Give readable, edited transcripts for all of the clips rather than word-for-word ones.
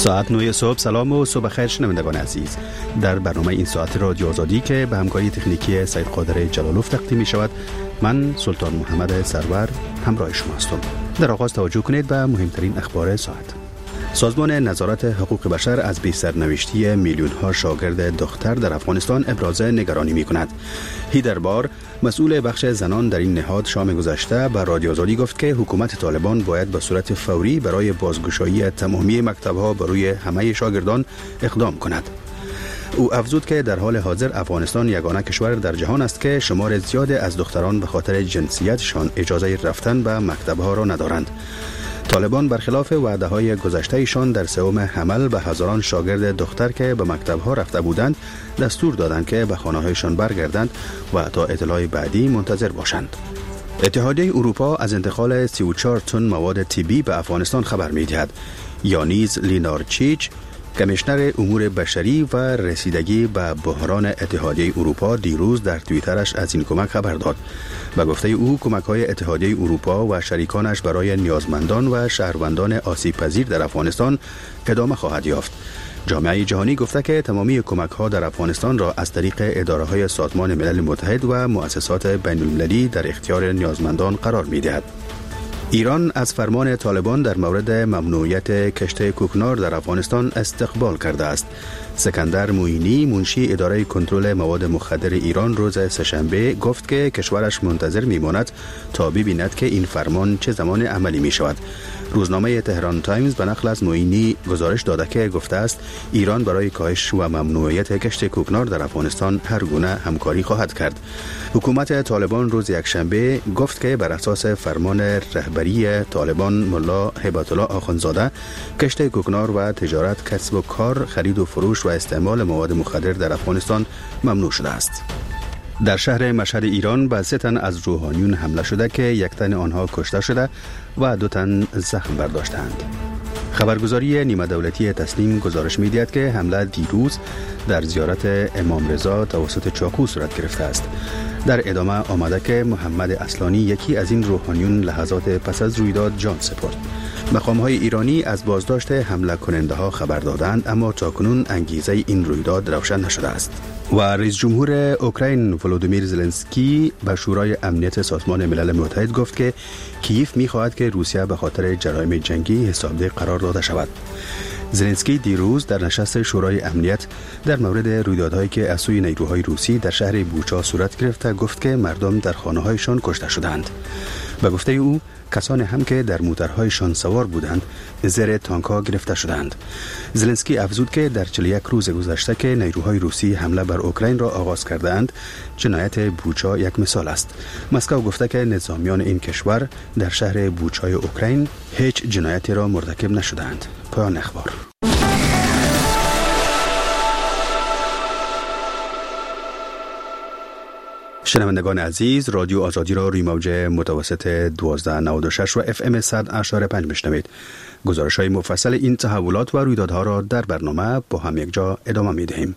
ساعت 9 صبح. سلام و صبح خیر شنوندگان عزیز. در برنامه این ساعت رادیو آزادی که به همکاری تکنیکی سید قادر جلالوف تقدیم می شود، من سلطان محمد سرور همراه شما هستم. در آغاز توجه کنید به مهمترین اخبار ساعت. سازمان نظارت حقوق بشر از بی سرنوشتی میلیون ها شاگرد دختر در افغانستان ابراز نگرانی می کند. هیدر بار، مسئول بخش زنان در این نهاد، شام گذشته به رادیو آزادی گفت که حکومت طالبان باید به صورت فوری برای بازگشایی تمامی مکتب‌ها بر روی همه شاگردان اقدام کند. او افزود که در حال حاضر افغانستان یگانه کشور در جهان است که شمار زیاد از دختران به خاطر جنسیتشان اجازه رفتن به مکتب‌ها را ندارند. طالبان برخلاف وعده‌های گذشته‌شان در سوم حمل به هزاران شاگرد دختر که به مکتب‌ها رفته بودند دستور دادند که به خانه‌هایشان برگردند و تا اطلاع بعدی منتظر باشند. اتحادیه اروپا از انتقال 34 تن مواد طبی به افغانستان خبر می‌دهد. یانیز لینارچیچ، کمیشنر امور بشری و رسیدگی به بحران اتحادیه اروپا، دیروز در توییترش از این کمک خبر داد. به گفته او، کمک‌های اتحادیه اروپا و شریکانش برای نیازمندان و شهروندان آسیب‌پذیر در افغانستان ادامه خواهد یافت. جامعه جهانی گفته که تمامی کمک‌ها در افغانستان را از طریق اداره‌های سازمان ملل متحد و مؤسسات بین‌المللی در اختیار نیازمندان قرار می‌دهد. ایران از فرمان طالبان در مورد ممنوعیت کشت کوکنار در افغانستان استقبال کرده است. سکندر موینی، منشی اداره کنترل مواد مخدر ایران، روز سه‌شنبه گفت که کشورش منتظر میماند تا ببیند که این فرمان چه زمان عملی می شود. روزنامه تهران تایمز به نقل از موینی گزارش داده که گفته است ایران برای کاهش و ممنوعیت کشت کوکنار در افغانستان هر گونه همکاری خواهد کرد. حکومت طالبان روز یکشنبه گفت که بر اساس فرمان رهبری طالبان ملا هیبت الله آخوندزاده، کشت کوکنار و تجارت، کسب و کار، خرید و فروش و استعمال مواد مخدر در افغانستان ممنوع شده است. در شهر مشهد ایران به 3 تن از روحانیون حمله شده که 1 تن آنها کشته شده و 2 تن زخم برداشتند. خبرگزاری نیمه دولتی تسنیم گزارش می‌دهد که حمله دیروز در زیارت امام رضا توسط چاقو صورت گرفته است. در ادامه آمده که محمد اصلانی، یکی از این روحانیون، لحظات پس از رویداد جان سپرد. مقام‌های ایرانی از بازداشت حمله کننده‌ها خبر دادند، اما تاکنون انگیزه این رویداد روشن نشده است. و رئیس جمهور اوکراین ولودیمیر زلنسکی به شورای امنیت سازمان ملل متحد گفت که کیف می‌خواهد که روسیه به خاطر جرایم جنگی حسابدار قرار داده شود. زلنسکی دیروز در نشست شورای امنیت در مورد رویدادهایی که از سوی نیروهای روسی در شهر بوچا صورت گرفته گفت که مردم در خانه‌هایشان کشته شدند. به گفته او، کسانی هم که در موترهایشان سوار بودند زیر تانک‌ها گرفته شدند. زلنسکی افزود که در 41 روز گذشته که نیروهای روسی حمله بر اوکراین را آغاز کردند، جنایت بوچا یک مثال است. مسکو گفته که نظامیان این کشور در شهر بوچای اوکراین هیچ جنایتی را مرتکب نشدند. پایان اخبار. شنوندگان عزیز، رادیو آزادی را روی موج متوسط 1296 و FM 100.5 میشنوید. گزارش‌های مفصل این تحولات و رویدادها را در برنامه با هم یک جا ادامه می‌دهیم.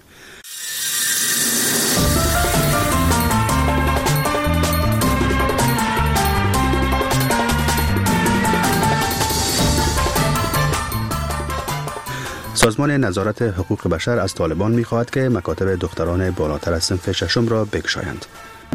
سازمان نظارت حقوق بشر از طالبان می‌خواهد که مکاتب دختران بالاتر از صنف ششم را بگشایند.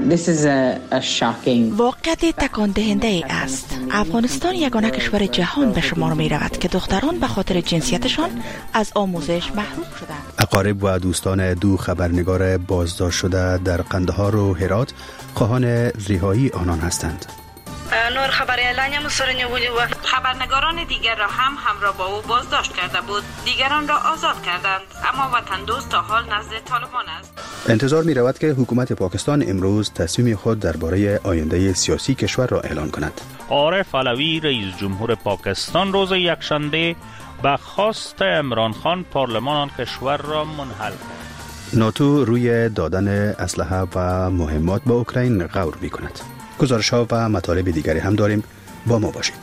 واقعیت تکان دهنده است. افغانستان یگانه کشور جهان به شمار می رود که دختران به خاطر جنسیتشان از آموزش محروم شدند. اقارب و دوستان 2 خبرنگار بازداشت شده در قندهار و هرات خواهان رهایی آنان هستند. نور خبری اعلانیه مسرنی بودی و خبرنگاران دیگر را هم همراه با او بازداشت کرده بود. دیگران را آزاد کردند، اما وطن دوست تا حال نزد طالبان است. انتظار می رود که حکومت پاکستان امروز تصمیم خود درباره آینده سیاسی کشور را اعلان کند. عارف علوی، رئیس جمهور پاکستان، روز یکشنبه به خواست عمران خان پارلمان آن کشور را منحل کرد. ناتو روی دادن اسلحه و مهمات به اوکراین غور می کند. گزارش ها و مطالب دیگری هم داریم، با ما باشید.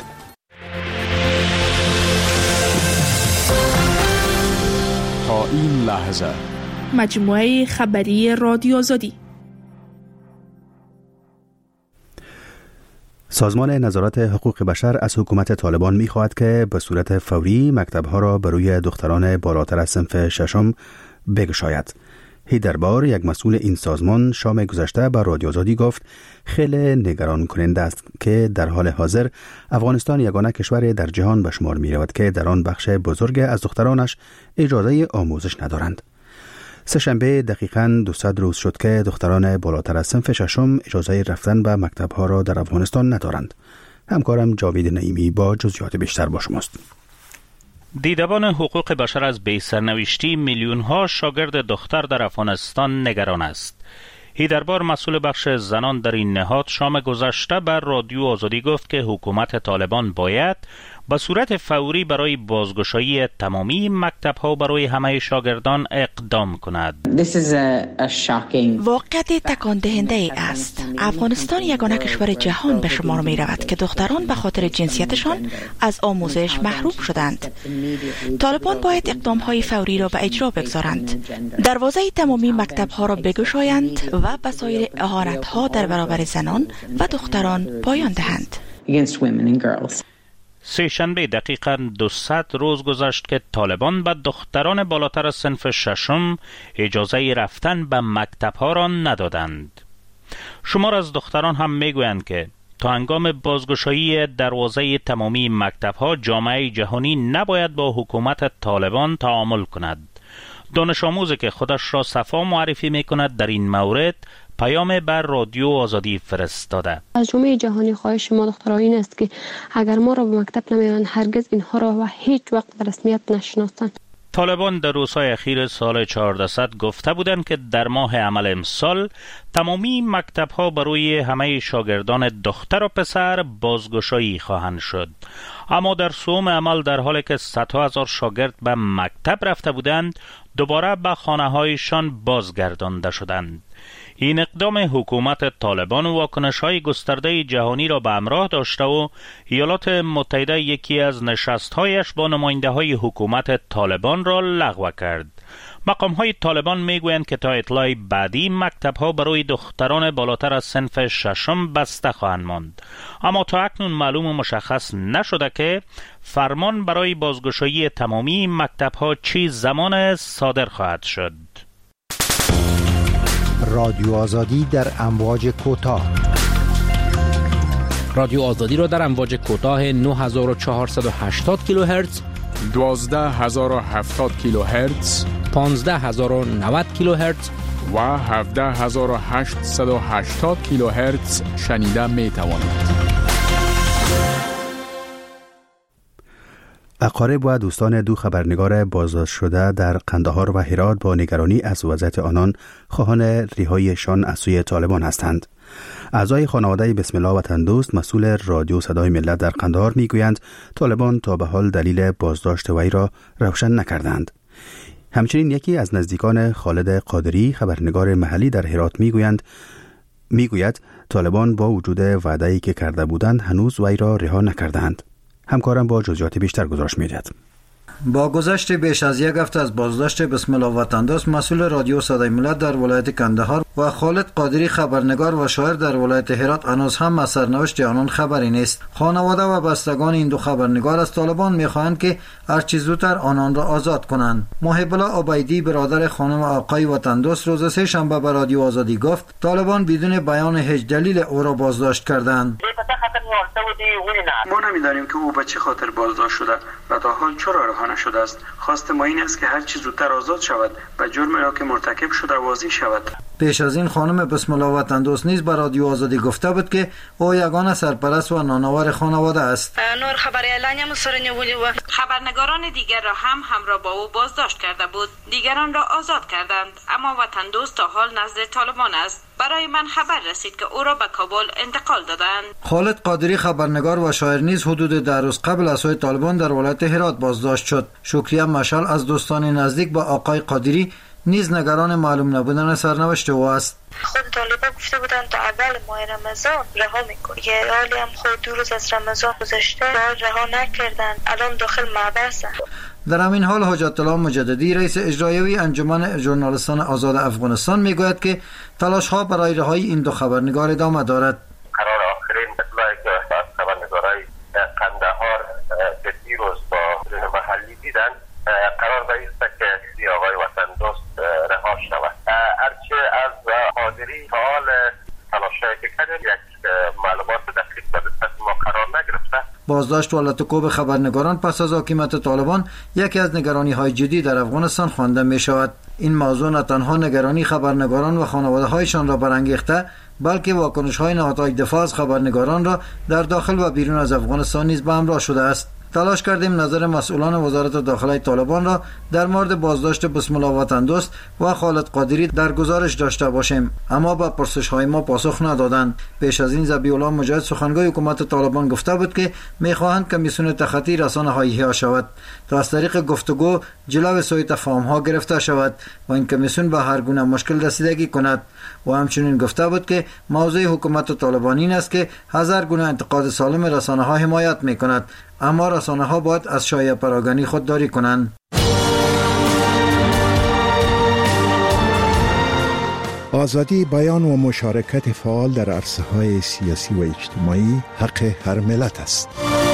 تا این لحظه مجموعه خبری رادیو آزادی. سازمان نظارت حقوق بشر از حکومت طالبان می‌خواهد که به صورت فوری مکتب‌ها را برای دختران بالاتر از صنف ششم بگشاید. هیدربار، یک مسئول این سازمان، شام گذشته به رادیو آزادی گفت خیلی نگران کننده است که در حال حاضر افغانستان یگانه کشور در جهان به شمار می رود که در آن بخش بزرگ از دخترانش اجازه آموزش ندارند. سه‌شنبه دقیقاً 200 روز شد که دختران بالاتر از صنف ششم اجازه رفتن به مکتب‌ها را در افغانستان ندارند. همکارم جاوید نعیمی با جزئیات بیشتر با شماست. دیدبان حقوق بشر از بی سرنوشتی میلیون‌ها شاگرد دختر در افغانستان نگران است. هیدربار، مسئول بخش زنان در این نهاد، شام گذشته بر رادیو آزادی گفت که حکومت طالبان باید به صورت فوری برای بازگشایی تمامی مکتب‌ها برای همه شاگردان اقدام کند. واقعیت تکان دهنده ای است. افغانستان یگانه کشور جهان به شمار می رود که دختران به خاطر جنسیتشان از آموزش محروم شدند. طالبان باید اقدام‌های فوری را به اجرا بگذارند. دروازه تمامی مکتب‌ها را بگشایند و به سایر اهانت‌ها در برابر زنان و دختران پایان دهند. سه‌شنبه دقیقاً 200 روز گذشت که طالبان به دختران بالاتر از صنف ششم اجازه رفتن به مکتب‌ها را ندادند. شمار از دختران هم میگویند که تا هنگام بازگشایی دروازه تمامی مکتب‌ها جامعه جهانی نباید با حکومت طالبان تعامل کند. دانش آموزی که خودش را صفا معرفی می‌کند در این مورد پیام بر رادیو آزادی فرستاده. از جامعه جهانی خواهش ما دخترها این است که اگر ما را به مکتب نمیرند هرگز اینها را و هیچ وقت به رسمیت نشناسند. طالبان در روزهای اخیر سال 1400 گفته بودند که در ماه عمل امسال تمامی مکتب‌ها برای همه شاگردان دختر و پسر بازگشایی خواهند شد. اما در سوم عمل، در حالی که صدها هزار شاگرد به مکتب رفته بودند، دوباره به خانه‌هایشان بازگردانده شدند. این اقدام حکومت طالبان واکنش‌های گسترده جهانی را به همراه داشته و ایالات متحده یکی از نشست‌هایش با نماینده‌های حکومت طالبان را لغو کرد. مقام‌های طالبان می‌گویند که تا اطلاع بعدی مکتب‌ها برای دختران بالاتر از صنف ششم بسته خواهند ماند. اما تا اکنون معلوم و مشخص نشده که فرمان برای بازگشایی تمامی مکتب‌ها چه زمان صادر خواهد شد. رادیو آزادی در امواج کوتاه. رادیو آزادی را در امواج کوتاه 9480 کیلوهرتز، 12070 کیلوهرتز، 15090 کیلوهرتز و 17880 کیلوهرتز شنیده می توانید. اقارب و دوستان دو خبرنگار بازداشت شده در قندهار و هرات با نگرانی از وضعیت آنان خواهان رهاییشان از سوی طالبان هستند. اعضای خانواده بسم الله وطن دوست، مسئول رادیو صدای ملت در قندهار، میگویند طالبان تا به حال دلیل بازداشت وی را روشن نکردند. همچنین یکی از نزدیکان خالد قادری، خبرنگار محلی در هرات، میگوید طالبان با وجود وعده‌ای که کرده بودند هنوز وی را رها نکردند. همکارم با جزئیات بیشتر گزارش می‌دهد. با گذشت بیش از یک هفته از بازداشت بسم الله وطن دوست، مسئول رادیو صدای ملت در ولایت کندهار و خالد قادری، خبرنگار و شاعر در ولایت هرات، هنوز هم از سرنوشت آنان خبری نیست. خانواده و بستگان این دو خبرنگار از طالبان می‌خواهند که هر چه زودتر آنان را آزاد کنند. محب الله عبیدی، برادر خانم آقای وطن دوست، روز سه‌شنبه به رادیو آزادی گفت طالبان بدون بیان هیچ دلیل او را بازداشت کردند. ما نمی‌دانیم که او به چه خاطر بازداشت شده و تا حال چرا رها نشده است. خواست ما این است که هر چه زودتر آزاد شود و جرمی را که مرتکب شده واضح شود. پیش از این خانم بسم الله وطن دوست نیز به رادیو آزادی گفته بود که او یگانه سرپرست و نانآور خانواده است. نور خبری اعلانیم سرنیولی و خبرنگاران دیگر را هم همراه با او بازداشت کرده بود. دیگران را آزاد کردند، اما وطن دوست تا حال نزد طالبان است. برای من خبر رسید که او را به کابل انتقال دادند. خالد قادری، خبرنگار و شاعر نیز حدود 10 روز قبل از سوی طالبان در ولایت هرات بازداشت شد. شکریه مشعل از دوستان نزدیک با آقای قادری نیز نگران معلوم نبودن سرنوشت او است. خود طالبان گفته بودند تا اول ماه رمضان رها میکنند. که حالی هم خود 2 روز از رمضان گذشته رها نکردند. الان داخل محبسند. در همین حال حجت الله مجددی، رئیس اجرایی انجمن ژورنالیستان آزاد افغانستان، میگوید که تلاش ها برای رهایی این دو خبرنگار ادامه دارد. قرار آخرین اطلاعی که مشاهده کردیم یک معلومات دقیق به دست ما قرار نگرفته. بازداشت و لطکوب خبرنگاران پس از حاکمیت طالبان یکی از نگرانی های جدی در افغانستان خوانده می شود. این موضوع نه تنها نگرانی خبرنگاران و خانواده هایشان را برانگیخته، بلکه واکنش های نهادهای دفاع از خبرنگاران را در داخل و بیرون از افغانستان نیز به همراه شده است. تلاش کردیم نظر مسئولان وزارت داخله طالبان را در مورد بازداشت بسم الله وطن دوست و خالد قادری در گزارش داشته باشیم، اما به پرسش های ما پاسخ ندادند. پیش از این ذبیح الله مجاهد سخنگوی حکومت طالبان گفته بود که میخواهند کمیسیون تخطی رسانه‌های احیا شود تا از طریق گفتگو جلو سوء تفاهم ها گرفته شود و این کمیسیون به هر گونه مشکل رسیدگی کند. و همچنین گفته بود که موضوع حکومت طالبان این است که هزار گونه انتقاد سالم رسانه ها حمایت می کند، اما رسانه ها باید از شایعه پراگانی خودداری کنند. آزادی بیان و مشارکت فعال در عرصه‌های سیاسی و اجتماعی حق هر ملت است.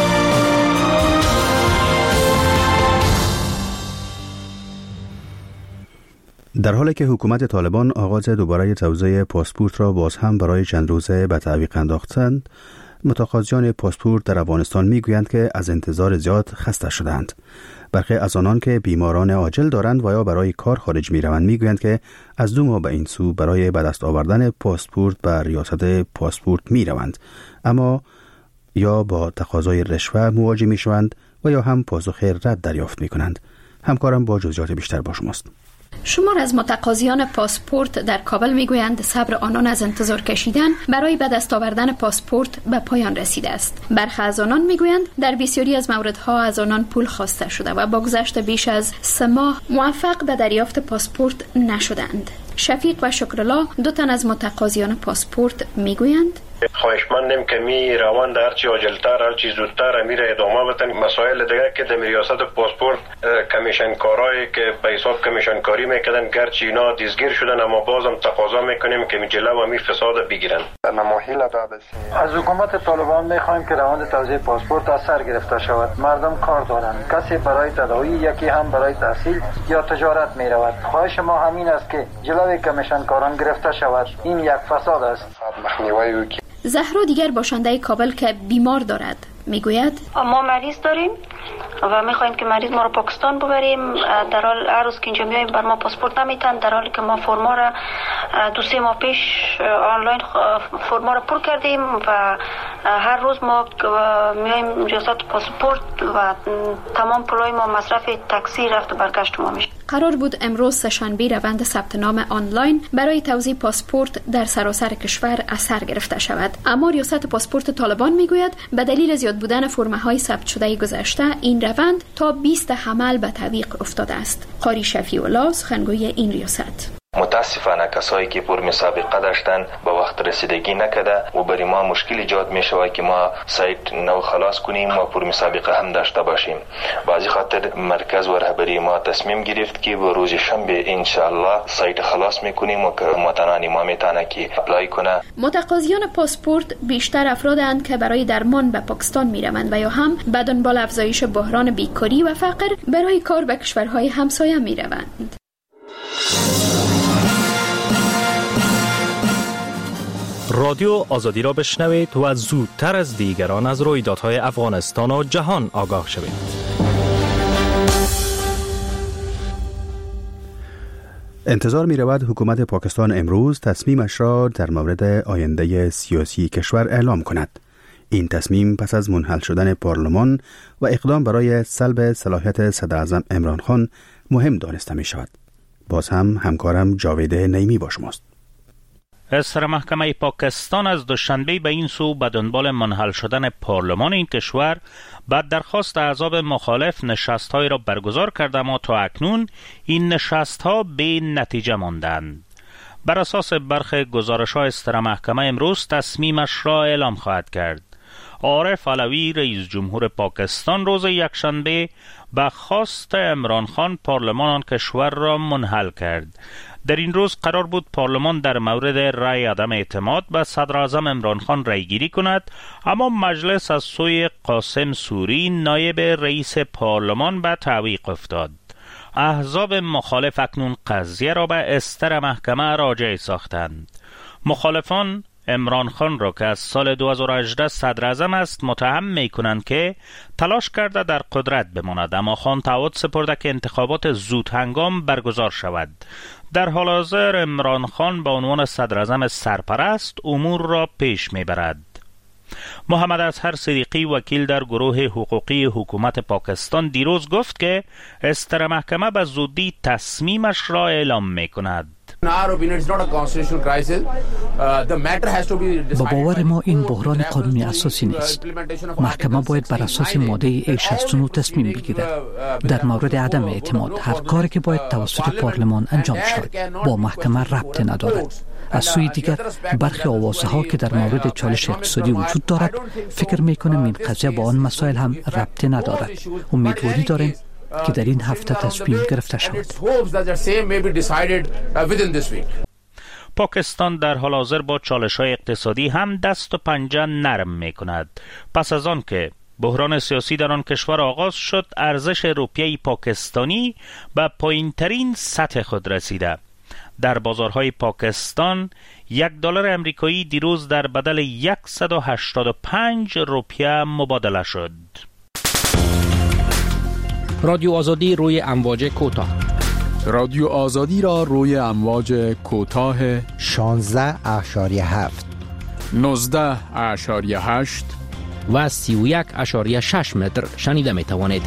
در حالی که حکومت طالبان آغاز دوباره توزیع پاسپورت را باز هم برای چند روزه به تعویق انداختند، متقاضیان پاسپورت در افغانستان میگویند که از انتظار زیاد خسته شدند. برخی از آنان که بیماران عاجل دارند و یا برای کار خارج میروند میگویند که از 2 ماه به این سو برای به دست آوردن پاسپورت به ریاست پاسپورت میروند، اما یا با تقاضای رشوه مواجه میشوند و یا هم پاسخ رد دریافت میکنند. همکارم با جزئیات بیشتر با شماست. شمار از متقاضیان پاسپورت در کابل میگویند صبر آنان از انتظار کشیدن برای به دست آوردن پاسپورت به پایان رسیده است. برخی از آنان میگویند در بسیاری از موردها از آنان پول خواسته شده و با گذشت بیش از 3 ماه موفق به دریافت پاسپورت نشدند. شفیق و شکرالله 2 تن از متقاضیان پاسپورت میگویند خواهشمندیم که می روند هرچی عاجلتر هرچی زودتر امیر ادامه بدن. مسائل دیگه که در ریاست پاسپورت کمیشنکارایی که به حساب کمیشنکاری میکردن گرچه اینا دستگیر شدن، اما بازم تقاضا میکنیم که جلو و می فساد بگیرن. از حکومت طالبان میخوایم که روند توزیع پاسپورت از سر گرفته شود. مردم کار دارند، کسی برای تداوی، یکی هم برای تحصیل یا تجارت میرود. خواهش ما همین است که جلوی کمیشنکاران گرفته شود. این یک فساد است. زهرا دیگر باشنده کابل که بیمار دارد میگوید ما مریض داریم و میخوایم که مریض ما رو پاکستان ببریم. در حال هر روز که اینجا میایم بر ما پاسپورت نمیتن، در حالی که ما فرما را 2-3 ماه پیش آنلاین فرما را پر کردیم و هر روز ما میایم ریاست پاسپورت و تمام پولای ما مصرف تاکسی رفت و برگشت ما میشه. قرار بود امروز سه‌شنبه روند ثبت نام آنلاین برای توزیع پاسپورت در سراسر کشور از سر گرفته شود، اما ریاست پاسپورت طالبان میگوید به دلیل زیاد بودن فرمه‌های ثبت شده گذشته این روند تا 20 حمل به تعویق افتاده است. قاری شفیع الله سخنگوی این ریاست: متاسفانه کسایی که پر مسابقه داشتن به وقت رسیدگی نکرده و برای ما مشکل ایجاد می شود که ما سایت نو خلاص کنیم و پر مسابقه هم داشته باشیم. بازی خاطر مرکز و رهبری ما تصمیم گرفت که به روز شنبه ان شاء الله سایت خلاص میکنیم و متنانی ما میتونه که اپلای کنه. متقاضیان پاسپورت بیشتر افرادند که برای درمان به پاکستان میروند و یا هم به دنبال افزایش بحران بیکاری و فقر برای کار به کشورهای همسایه میروند. رادیو آزادی را بشنوید و زودتر از دیگران از رویدادهای افغانستان و جهان آگاه شوید. انتظار می رود حکومت پاکستان امروز تصمیمش را در مورد آینده سیاسی کشور اعلام کند. این تصمیم پس از منحل شدن پارلمان و اقدام برای سلب صلاحیت صدراعظم عمران خان مهم دانسته می شود. باز هم همکارم جاوید نیمی با شماست. سر محکمه پاکستان از دوشنبه به این سو به دنبال منحل شدن پارلمان این کشور بعد درخواست احزاب مخالف نشست‌هایی را برگزار کرده، اما تا اکنون این نشست‌ها به نتیجه ماندند. بر اساس برخی گزارش‌های سر محکمه امروز تصمیمش را اعلام خواهد کرد. عارف علوی رئیس جمهور پاکستان روز یکشنبه به خواست عمران خان پارلمان آن کشور را منحل کرد. در این روز قرار بود پارلمان در مورد رأی عدم اعتماد به صدراعظم عمران خان رأی گیری کند، اما مجلس از سوی قاسم سوری نایب رئیس پارلمان به تعویق افتاد. احزاب مخالف اکنون قضیه را به استر محکمه راجع ساختند. مخالفان عمران خان را که از سال 2018 صدر اعظم است متهم می کنند که تلاش کرده در قدرت بماند، اما خان تعهد سپرده که انتخابات زود هنگام برگزار شود. در حال حاضر عمران خان به عنوان صدر اعظم سرپرست امور را پیش می برد. محمد اظهر صدیقی وکیل در گروه حقوقی حکومت پاکستان دیروز گفت که استر محکمه به زودی تصمیمش را اعلام می کند. با باور ما این بحران قانونی اساسی نیست. محکمه باید بر اساس ماده 69 تصمیم بگیرد. در مورد عدم اعتماد هر کاری که باید توسط پارلمان انجام شود با محکمه ربطی ندارد. از سوی دیگر برخی آوازها که در مورد چالش اقتصادی وجود دارد فکر میکنم این قضیه با آن مسائل هم ربطی ندارد. امیدواری داریم که در این هفته تصمیم گرفته شود. پاکستان در حال حاضر با چالش‌های اقتصادی هم دست و پنجه نرم می‌کند. پس از آن که بحران سیاسی در آن کشور آغاز شد، ارزش روپیه پاکستانی به پایین‌ترین سطح خود رسیده. در بازارهای پاکستان $1 امریکایی دیروز در بدل 185 روپیه مبادله شد. رادیو آزادی روی امواج کوتاه. رادیو آزادی را روی امواج کوتاه 16.7 19.8 و 31.6 متر شنیده می توانید.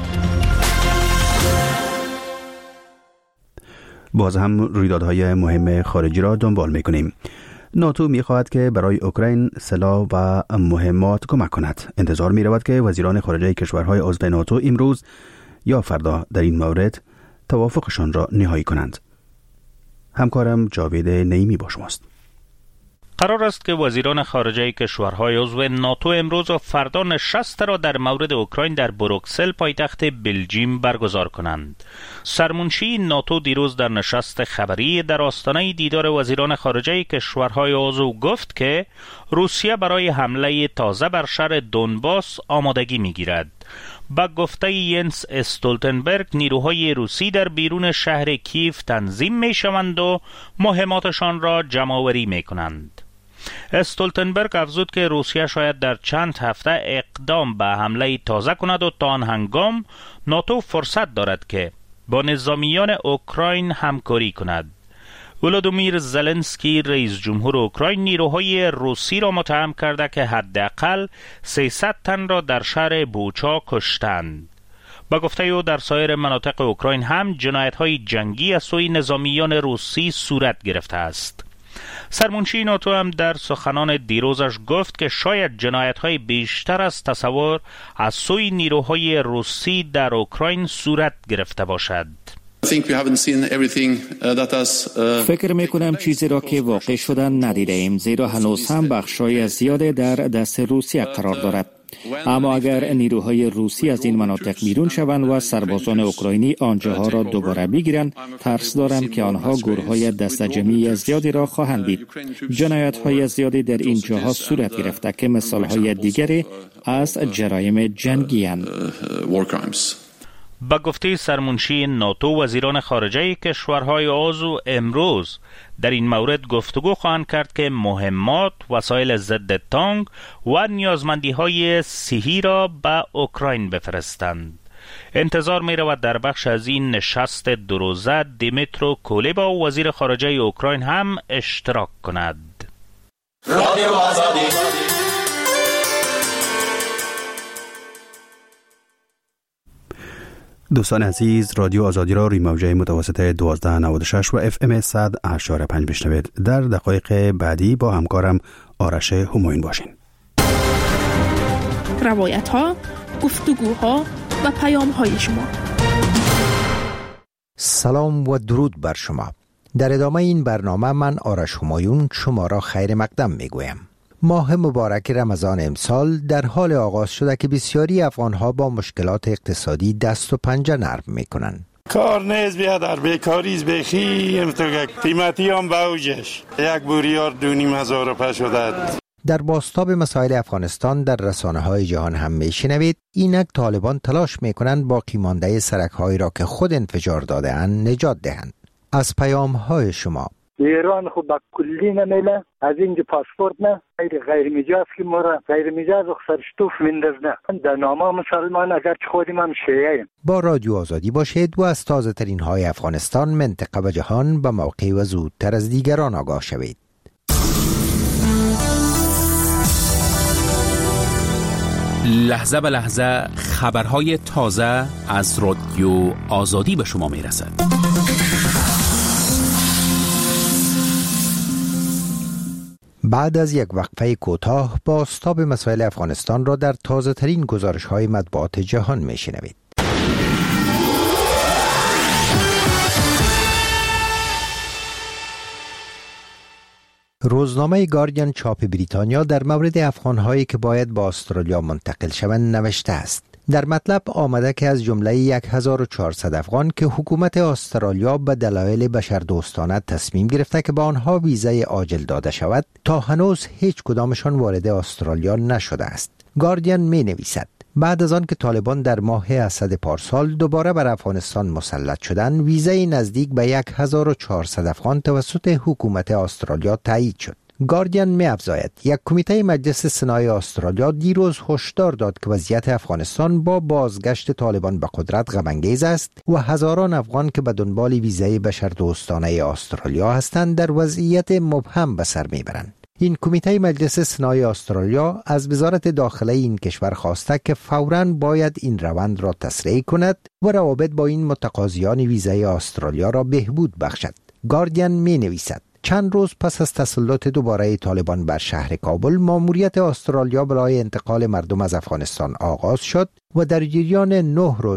باز هم رویدادهای مهم خارجی را دنبال می کنیم. ناتو می خواهد که برای اوکراین سلاح و مهمات کمک کند. انتظار می رود که وزیران خارجه کشورهای عضو ناتو امروز یا فردا در این مورد توافقشان را نهایی کنند. همکارم جاوید نعیمی با شماست. قرار است که وزیران خارجه کشورهای عضو ناتو امروز و فردا نشست را در مورد اوکراین در بروکسل پایتخت بلژیم برگزار کنند. سرمنشی ناتو دیروز در نشست خبری در آستانه دیدار وزیران خارجه کشورهای عضو گفت که روسیه برای حمله تازه بر شهر دونباس آمادگی می‌گیرد. با گفته ینس استولتنبرگ نیروهای روسی در بیرون شهر کیف تنظیم می‌شوند و مهماتشان را جمع‌آوری می‌کنند. استولتنبرگ افزود که روسیه شاید در چند هفته اقدام به حمله تازه کند و تا آن هنگام ناتو فرصت دارد که با نظامیان اوکراین همکاری کند. ولودیمیر زلنسکی رئیس جمهور اوکراین نیروهای روسی را متهم کرده که حداقل 300 تن را در شهر بوچا کشتند. با گفته او در سایر مناطق اوکراین هم جنایت‌های جنگی از سوی نظامیان روسی صورت گرفته است. سرمنشی ناتو هم در سخنان دیروزش گفت که شاید جنایت‌های بیشتر از تصور از سوی نیروهای روسی در اوکراین صورت گرفته باشد. فکر میکنم چیزی را که واقع شدن ندیده ایم، زیرا هنوز هم بخشای زیاده در دست روسیه قرار دارد. اما اگر نیروهای روسی از این مناطق بیرون شوند و سربازان اوکراینی آنجاها را دوباره بگیرند، ترس دارم که آنها گروه‌های دست جمعی زیادی را خواهند دید. جنایت‌های زیادی در این جاها صورت گرفته که مثال‌های دیگری از جرایم جنگی اند. با گفته سرمنشی ناتو، وزیران خارجه کشورهای عضو امروز در این مورد گفتگو خواهند کرد که مهمات، وسایل ضد تانک و نیازمندی‌های صحی را به اوکراین بفرستند. انتظار می رود در بخش از این نشست دو روزه دیمیترو کولبا وزیر خارجه اوکراین هم اشتراک کند. رادیو آزادی. دوستان عزیز، رادیو آزادی را روی موجه متوسط 1296 و FM 100.5 بشنوید. در دقایق بعدی با همکارم آرش همایون باشین. روایت ها، گفتگوها و پیام های شما. سلام و درود بر شما. در ادامه این برنامه من آرش همایون شما را خیر مقدم میگویم. ماه مبارک رمضان امسال در حال آغاز شده که بسیاری افغانها با مشکلات اقتصادی دست و پنجه نرم میکنن. کار نیز بیادر، بیکاریز بیخی، قیمتی هم باوجش 1 بوریار 2,500 پا شده. در بازتاب مسائل افغانستان در رسانه‌های جهان هم میشنوید اینک طالبان تلاش میکنند باقی مانده سرک‌هایی را که خود انفجار داده اند نجات دهند. از پیام‌های شما ایران خود با کلی نمیله از اینجا پاسپورت نه غیر مجاز که مرا غیر مجاز سرشتوف مندزنه در نامه مسلمان اگر خودیم هم شیعیم. با رادیو آزادی باشید و از تازه ترین های افغانستان، منطقه و جهان به موقع و زودتر از دیگران آگاه شوید. لحظه به لحظه خبرهای تازه از رادیو آزادی به شما میرسد. بعد از یک وقفه کوتاه بازتاب مسائل افغانستان را در تازه ترین گزارش های مطبوعات جهان میشنوید. روزنامه گاردین چاپ بریتانیا در مورد افغان‌هایی که باید به استرالیا منتقل شوند نوشته است. در مطلب آمده که از جمله 1400 افغان که حکومت استرالیا به دلایل بشردوستانه تصمیم گرفته که به آنها ویزای عاجل داده شود، تا هنوز هیچ کدامشان وارد استرالیا نشده است. گاردین می نویسد بعد از آن که طالبان در ماه اسد پارسال دوباره بر افغانستان مسلط شدند، ویزای نزدیک به 1400 افغان توسط حکومت استرالیا تایید شد. گاردین می افزاید یک کمیته مجلس سنای استرالیا دیروز هشدار داد که وضعیت افغانستان با بازگشت طالبان به قدرت غم‌انگیز است و هزاران افغان که به دنبال ویزای بشردوستانه استرالیا هستند در وضعیت مبهم به سر میبرند. این کمیته مجلس سنای استرالیا از وزارت داخله این کشور خواسته که فوراً باید این روند را تسریع کند و روابط با این متقاضیان ویزای استرالیا را بهبود بخشد. گاردین می نویسد چند روز پس از تسلط دوباره طالبان بر شهر کابل، ماموریت استرالیا برای انتقال مردم از افغانستان آغاز شد و در جریان 9 روز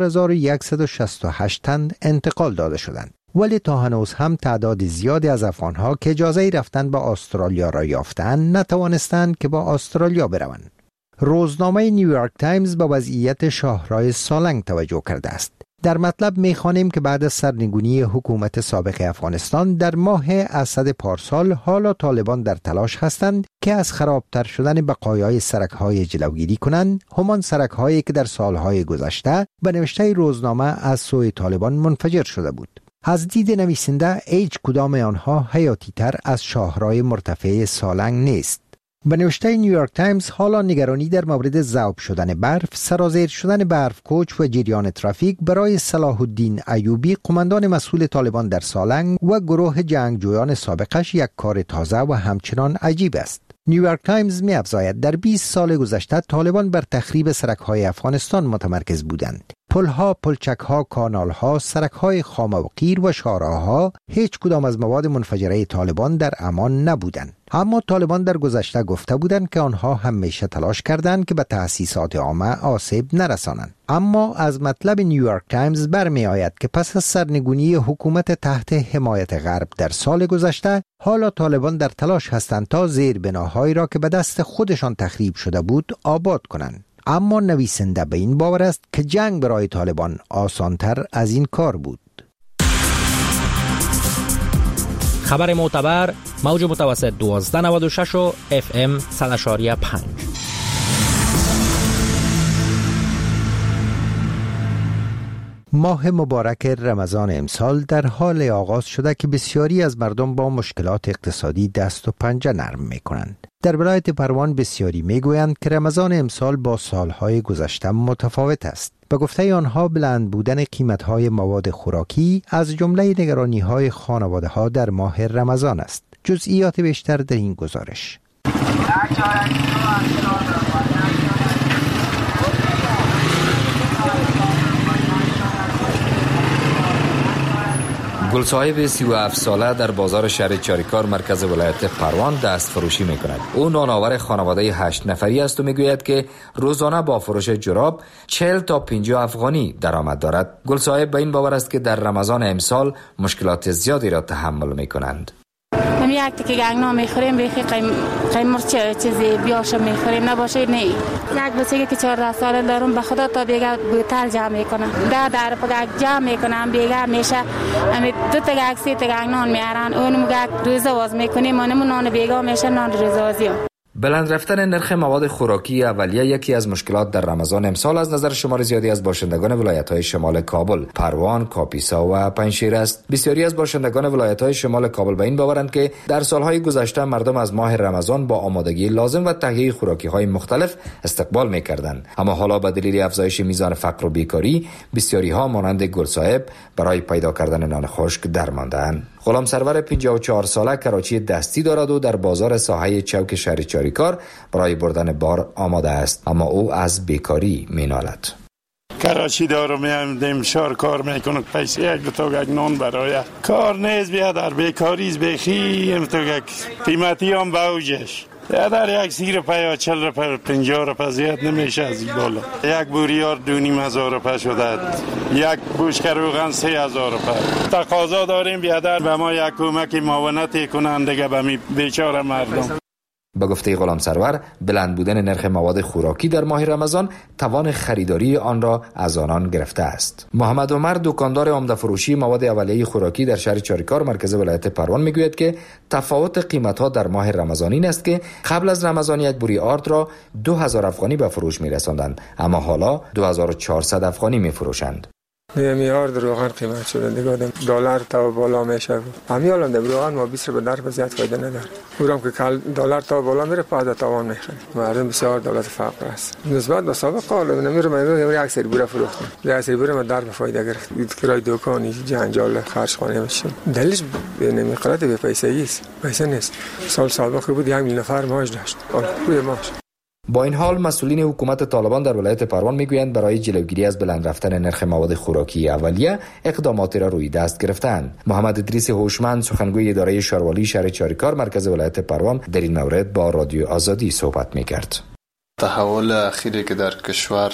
4168 تن انتقال داده شدند. ولی تا هنوز هم تعداد زیادی از افغانها که اجازه رفتن به استرالیا را یافتند نتوانستند که با استرالیا بروند. روزنامه نیویورک تایمز به وضعیت شاهراه سالنگ توجه کرده است. در مطلب می‌خوانیم که بعد از سرنگونی حکومت سابق افغانستان در ماه اسد پارسال، حالا طالبان در تلاش هستند که از خرابتر شدن بقایای سرک‌های جلوگیری کنند، همان سرک‌هایی که در سالهای گذشته به نوشته روزنامه از سوی طالبان منفجر شده بود. از دید نویسنده هیچ کدام آنها حیاتی تر از شاهراه مرتفع سالنگ نیست. به نوشته نیویورک تایمز، حالا نگرانی در مورد ذوب شدن برف، سرازیر شدن برف کوچ و جریان ترافیک برای صلاح الدین ایوبی، قماندان مسئول طالبان در سالنگ و گروه جنگجویان سابقش یک کار تازه و همچنان عجیب است. نیویورک تایمز می افزاید در 20 سال گذشته طالبان بر تخریب سرک‌های افغانستان متمرکز بودند. پلها، پلچک‌ها، کانال‌ها، سرک‌های خام و قیر و شاهراه‌ها هیچ کدام از مواد منفجره طالبان در امان نبودند. اما طالبان در گذشته گفته بودند که آنها همیشه تلاش کردند که به تأسیسات عامه آسیب نرسانند. اما از مطلب نیویورک تایمز برمی آید که پس از سرنگونی حکومت تحت حمایت غرب در سال گذشته، حالا طالبان در تلاش هستند تا زیربناهایی را که به دست خودشان تخریب شده بود آباد کنند. اما نویسنده به این باور است که جنگ برای طالبان آسانتر از این کار بود. خبر معتبر، موج متوسط 1296 و FM 100.5. ماه مبارک رمضان امسال در حال آغاز شده که بسیاری از مردم با مشکلات اقتصادی دست و پنجه نرم می کنند. در ولایت پروان بسیاری می گویند که رمضان امسال با سالهای گذشته متفاوت است. به گفته آنها بلند بودن قیمت‌های مواد خوراکی از جمله نگرانی‌های خانواده‌ها در ماه رمضان است. جزئیات بیشتر در این گزارش. گلصاحب 37 ساله در بازار شهر چاریکار مرکز ولایت پروان دست فروشی می کند. او نانآور خانواده 8 نفری است و می گوید که روزانه با فروش جراب 40 تا 50 افغانی درآمد دارد. گلصاحب به این باور است که در رمضان امسال مشکلات زیادی را تحمل می کنند. هم یک تکی گنگنا میخوریم بیخی قیمت چیزی بیاش میخوریم نباشه نه. یک بچه که 14 ساله دارم به خدا تا بیگه بوتل جمع میکنم. در پاک جمع میکنم بیگه میشه امی 2 تا یک 3 تا گنگنا میارن. اون موقع روزه واز میکنیم منمون نان بیگه میشه نان روزه وازی. بلند رفتن نرخ مواد خوراکی اولیه یکی از مشکلات در رمضان امسال از نظر شمار زیادی از باشندگان ولایت‌های شمال کابل، پروان، کاپیسا و پنجشیر است. بسیاری از باشندگان ولایت‌های شمال کابل به این باورند که در سال‌های گذشته مردم از ماه رمضان با آمادگی لازم و تهیه خوراکی‌های مختلف استقبال می‌کردند، اما حالا به دلیل افزایش میزان فقر و بیکاری بسیاری‌ها مانند گلصاحب برای پیدا کردن نان خشک درمانده‌اند. غلام سرور 54 ساله کراچی دستی دارد و در بازار ساحه چوک شهر چاریکار برای بردن بار آماده است، اما او از بیکاری مینالد. کراچی دارم میام امشار کار میکنم، پیسه یک دو تا نان برای کار نیست، بیا در بیکاری بخی ام تو قیمتی هم باوجش در یک سیر پیا 40 روپه 50 روپه زیاد نمیشه از این بالا. یک بوریار 2,500 روپه شده، یک بوشک روغن 3,000 روپه. تقاضا داریم بیادر به ما یک کمک معاونتی کنند دیگه به می بیچاره مردم. به گفته غلام سرور، بلند بودن نرخ مواد خوراکی در ماه رمضان توان خریداری آن را از آنان گرفته است. محمد عمر دکاندار عمده فروشی مواد اولیه خوراکی در شهر چاریکار مرکز ولایت پروان میگوید که تفاوت قیمت‌ها در ماه رمضان این است که قبل از رمضان یک بوری آرد را 2000 افغانی به فروش می‌رساندند، اما حالا 2400 افغانی می‌فروشند. میار روغن قیمت شده دیگه دلار تا بالا میشه. همین الان در روغن ما 20 به در زیاد فایده نداره. اونم که دلار تا بالا میره پاده تاوان میخره. مردم بسیار دولت فقر است. نسبت به سابق حالا نمیره من یک سری بوره فروختم. یک سری بوره من در به فایده گرفت. کرای دکانی جنجال خرج خانه میشه. دلیلش نمیخره به پیسه است. پیسه نیست. سال سابق بود 1 میلیون نفر معاش داشت. روی معاش. با این حال مسئولین حکومت طالبان در ولایت پروان میگویند برای جلوگیری از بلند رفتن نرخ مواد خوراکی اولیه اقداماتی را روی دست گرفتند. محمد ادریس هوشمند سخنگوی اداره شاروالی شهر چاریکار مرکز ولایت پروان در این مورد با رادیو آزادی صحبت میکرد. تحول اخیری که در کشور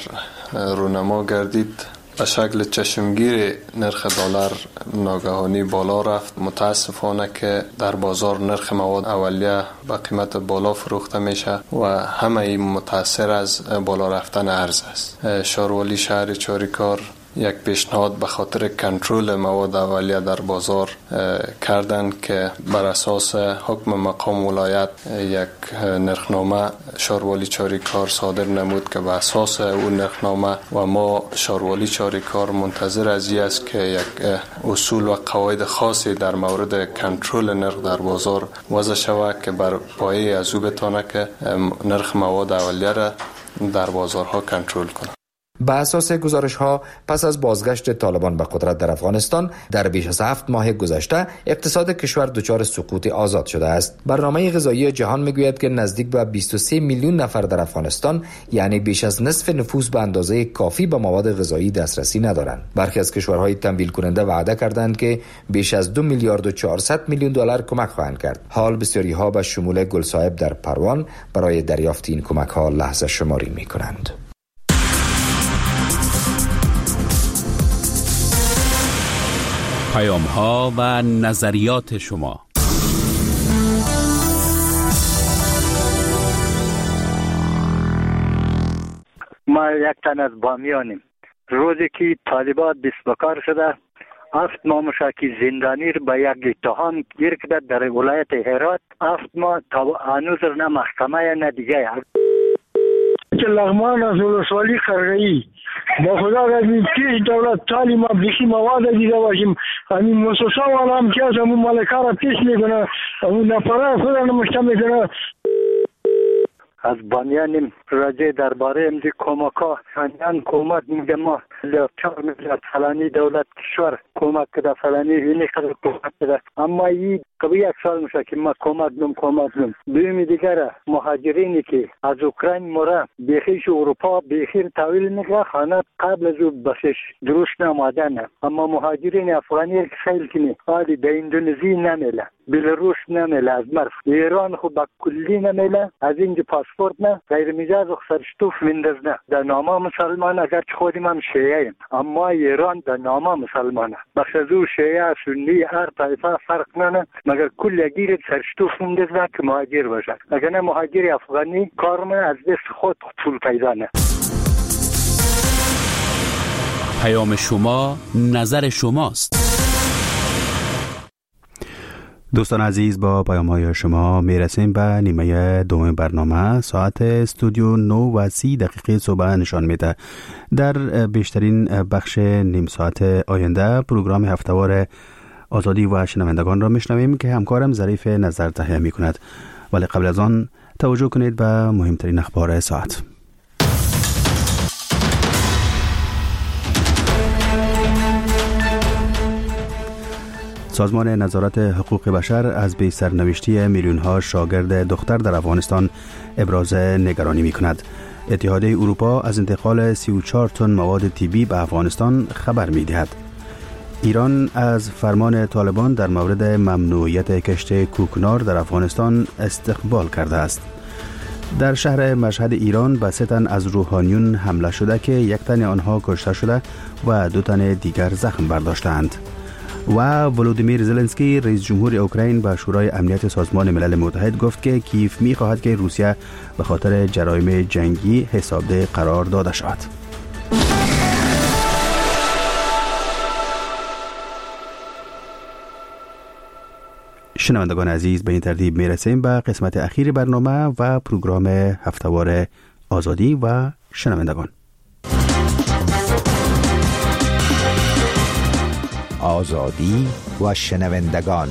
رونما گردید به شکل چشمگیر نرخ دلار ناگهانی بالا رفت. متاسفانه که در بازار نرخ مواد اولیه به قیمت بالا فروخته میشه و همه این متاثر از بالا رفتن ارز است. شاروالی شهر چاریکار یک پیشنهاد به خاطر کنترل مواد اولیه در بازار کردند که بر اساس حکم مقام ولایت یک نرخنامه شاروالی چاریکار صادر نمود که به اساس اون نرخنامه و ما شاروالی چاریکار منتظر از این است که یک اصول و قواعد خاصی در مورد کنترل نرخ در بازار وضع شود که بر پایه از او بتونه که نرخ مواد اولیه را در بازارها کنترل کنه. به اساس گزارش‌ها پس از بازگشت طالبان به قدرت در افغانستان در بیش از 7 ماه گذشته اقتصاد کشور دچار سقوط آزاد شده است. برنامه غذایی جهان میگوید که نزدیک به 23 میلیون نفر در افغانستان یعنی بیش از نصف نفوس به اندازه کافی به مواد غذایی دسترسی ندارند. برخی از کشورهای تمویل کننده وعده کردند که بیش از 2 میلیارد و 400 میلیون دلار کمک خواهند کرد. حال بسیاری‌ها به شمول گلصاحب در پروان برای دریافت این کمک‌ها لحظه شماری می‌کنند. پیام‌ها و نظریات شما. ما یک تن از بامیانیم. روزی که طالبان دستبکار شده 7 ماه مشاکی زندانی رو به یک اتهام گیر کرده در ولایت هرات. 7 ماه تا هنوز نه محکمه نه دیگه. لغمان از ولسوالی قرغه‌ای با خدا از این پیش دولت تعلیم بخی مواد دیده باشیم. همین مؤسسه والا هم که از همون مالکه را پیش میکنه، همون نفره خود را نمشته میکنه. از بامیانیم راجع درباره امزی کمکا هنیان کمک میگه ما 4 میلیارد فلانی دولت کشور کمک کده فلانی اینی قدر کمک کده، اما این قبل 1 سال میشه که ما کمک دم دومی دیگر مهاجرینی که از اوکراین مره بیخیش اروپا بیخیر تحویل میگه خانه قبل از او بسش درست نمادنه، اما مهاجرین افغانی که خیلی کنی حالی به اندونزی نمیله، بلاروس نمیله، از مرف ایران خود با کلی نمیله، از اینجا پاسپورت نه غیر میجاز سرشتوف میندازنه در نامه مسلمان. اگر خودیم هم شیعه ایم اما ایران در نامه مسلمانه، بخش از او شیعه سنی هر طایفه فرق ننه، مگر کل گیر سرشتوف میندازنه که مهاجر باشه. اگر نه مهاجر افغانی کارمه از دست خود پول پیدا نه. پیام شما نظر شماست. دوستان عزیز، با پیام‌های شما میرسیم به نیمه دوم برنامه. ساعت استودیو 9:30 صبح نشان میده. در بیشترین بخش نیم ساعت آینده پروگرام هفتهوار آزادی و شنوندگان را میشنویم که همکارم ظریف نظر تهیه میکند، ولی قبل از آن توجه کنید به مهمترین اخبار ساعت. سازمان نظارت حقوق بشر از بی سرنوشتی میلیون‌ها شاگرد دختر در افغانستان ابراز نگرانی می‌کند. اتحادیه اروپا از انتقال 34 تن مواد طبی به افغانستان خبر می‌دهد. ایران از فرمان طالبان در مورد ممنوعیت کشت کوکنار در افغانستان استقبال کرده است. در شهر مشهد ایران به 3 تن از روحانیون حمله شده که 1 تن آنها کشته شده و 2 تن دیگر زخم برداشتند. و ولودیمیر زلنسکی رئیس جمهور اوکراین به شورای امنیت سازمان ملل متحد گفت که کیف می‌خواهد که روسیه به خاطر جرایم جنگی حسابده قرار داده شود. شنوندگان عزیز، به این ترتیب میرسیم به قسمت اخیر برنامه و پروگرام هفتهوار آزادی و شنوندگان. آزادی و شنوندگان.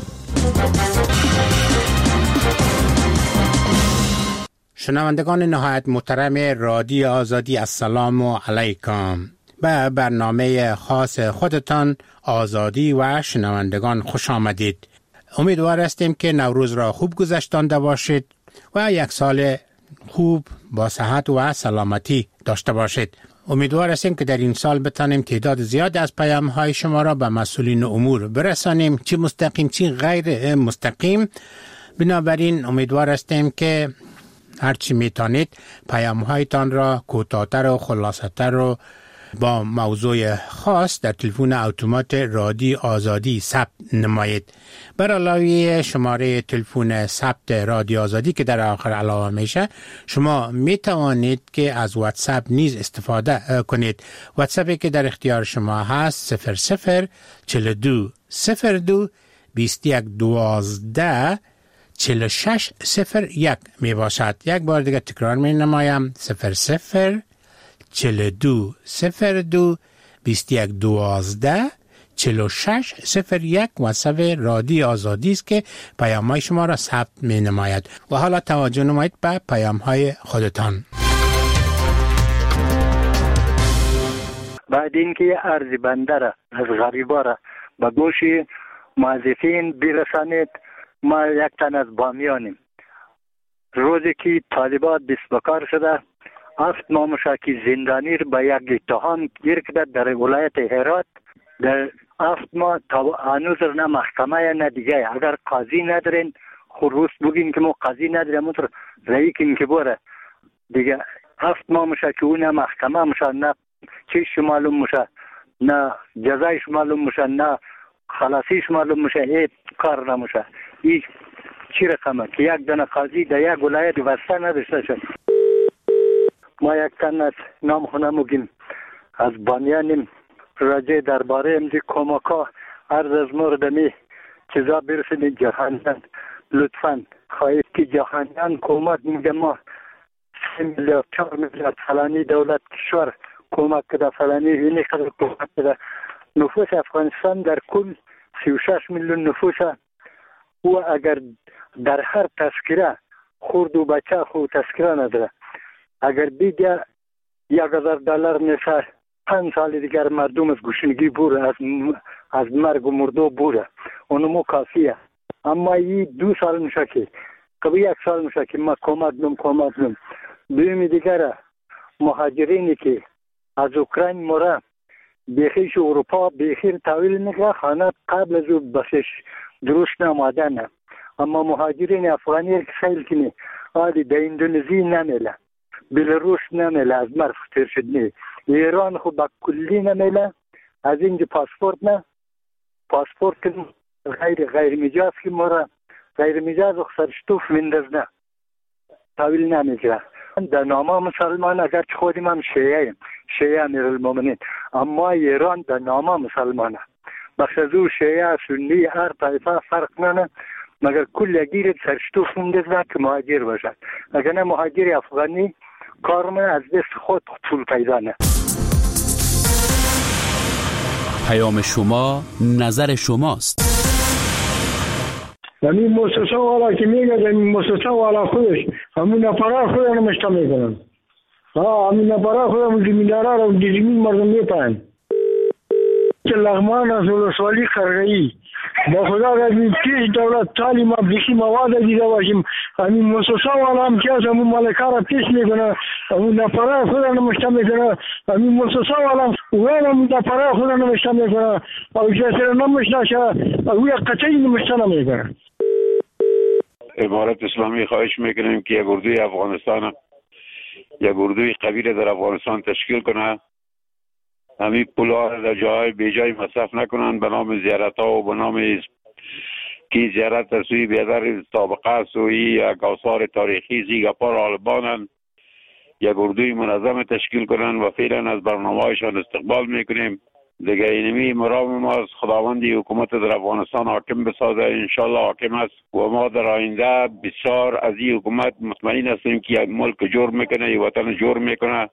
شنوندگان نهایت محترم رادیو آزادی، السلام علیکم. به برنامه خاص خودتان آزادی و شنوندگان خوش آمدید. امیدوار هستیم که نوروز را خوب گذشتانده باشید و یک سال خوب با صحت و سلامتی داشته باشید. امیدوار هستیم که در این سال بتانیم تعداد زیاد از پیام‌های شما را به مسئولین امور برسانیم، چه مستقیم چه غیر مستقیم. بنابراین امیدوار هستیم که هرچی میتونید پیام‌هایتان را کوتاه‌تر و خلاصه‌تر و با موضوع خاص در تلفن اتومات رادیو آزادی ثبت نمایید. بر علاوه شماره تلفن ثبت رادیو آزادی که در آخر علاوه میشه، شما میتوانید که از واتساپ نیز استفاده کنید. واتساپی که در اختیار شما هست 0042 02 21 12 4601 می باشد. یک بار دیگه تکرار می نمایم: 0042 02 21 12 4601 واتساپ رادیو آزادی است که پیام‌های شما را ثبت می نماید. و حالا توجه نمایید به پیام‌های خودتان. بعد اینکه عرض بنده را از غریبا را به گوش موظفین برسانید، ما 1 تن از بامیانیم. روزی که طالبان دستبکار شده، 7 ماموشکی زندانی را به یک اتهام گیر کرده در ولایت هرات. در 7 ماه تا هنوز نه محکمه نه دیگه. اگر قاضی ندارین خروس بگین که ما قاضی نداریم، مطور رایی کن که بره دیگه. 7 ماه میشه که اون نه محکمه میشه، نه چیش معلوم میشه، نه جزایش معلوم میشه، نه خلاصیش معلوم میشه. این کار نمیشه. این چی رقمه که 1 دانه قاضی در یک ولایت وسته نداشته شد. ما 1 تن از نام خونمگیم از بانیانیم. راجع درباره امزی کمکا عرض از مردمی چیزا برسید جهانیان. لطفاً خواهید که جهانیان کمک میگه ما 3 میلیارد 4 میلیارد فلانی دولت کشور کمک کده، فلانی اینی قدر کمک کده. نفوس افغانستان در کل 36 میلیون نفوسه. و اگر در هر تذکره خورد و بچه خود تذکره نداره، اگر دیگه $1000 میشه 5 سال دیگر مردم از گوشنگی بوره، از مرگ و مردو بوره، اونمو کافیه. اما این 2 سال میشه که کبھی 1 سال میشه که ما کمک نم. دویمی دیگر مهاجرینی که از اوکراین موره بیخیش اروپا بیخیر تاویل میگه، خانه قبل از او بسش درست نماده نه. اما مهاجرین افغانی که سیل کنی آلی در اندونزی نمیله، بلاروس نمیله، از مرف تیر شد نی، ایران خود با کلی نمیله. از اینجا پاسپورت غیر مجاز که مورا غیر مجاز اخسرشتوف ویندز نه تاویل نمیگه. در نامه مسلمان اگر چه خودیم هم شیعه امیر المومنین، اما ایران در نامه مسلمانه. بخش از او شیعه سنی هر طایفه فرق ننه. مگر کل گیر سرشتو خونده که مهاجر باشد. اگر نه مهاجر افغانی کار من از دست خود پول پیدا نه. پیام شما نظر شماست. همین مؤسسه والا که میگه همین مؤسسه والا خودش همون نفرا خودش نمشته میکنن. همین نفرا خودش زمیندارا رو زمین مردم میپاین. که لغمان از ولسوالی خرگایی با خدا رضی پیش دولت تعلیم بیخی مواد دیده باشیم. همین مؤسسه والا هم که از همون مالکا را پیش میکنه، همون نفرا خودش نمشته میکنه. همین مؤسسه والا همون نفرا خودش نمشته میکنه. او جسر نمشته او قطعی نمشته نمیکنه. امارت اسلامی خواهش میکنیم که یک اردوی افغانستان، یک اردوی قبیله در افغانستان تشکیل کنه. همین پول‌ها را در جای بیجای مصرف نکنن به نام زیارت ها و به نام کی زیارت در سوی بیادر سابقه سوی یک آثار تاریخی زیگپار آلبانن. یک اردوی منظم تشکیل کنن و فعلا از برنامه هایشان استقبال میکنیم. دیگه اینمی مرام ما از خداوندی حکومت در افغانستان حاکم بسازه. انشالله حاکم است و ما در آینده بسیار از این حکومت مطمئن هستیم که یک ملک جور میکنه، یک وطن جور میکنه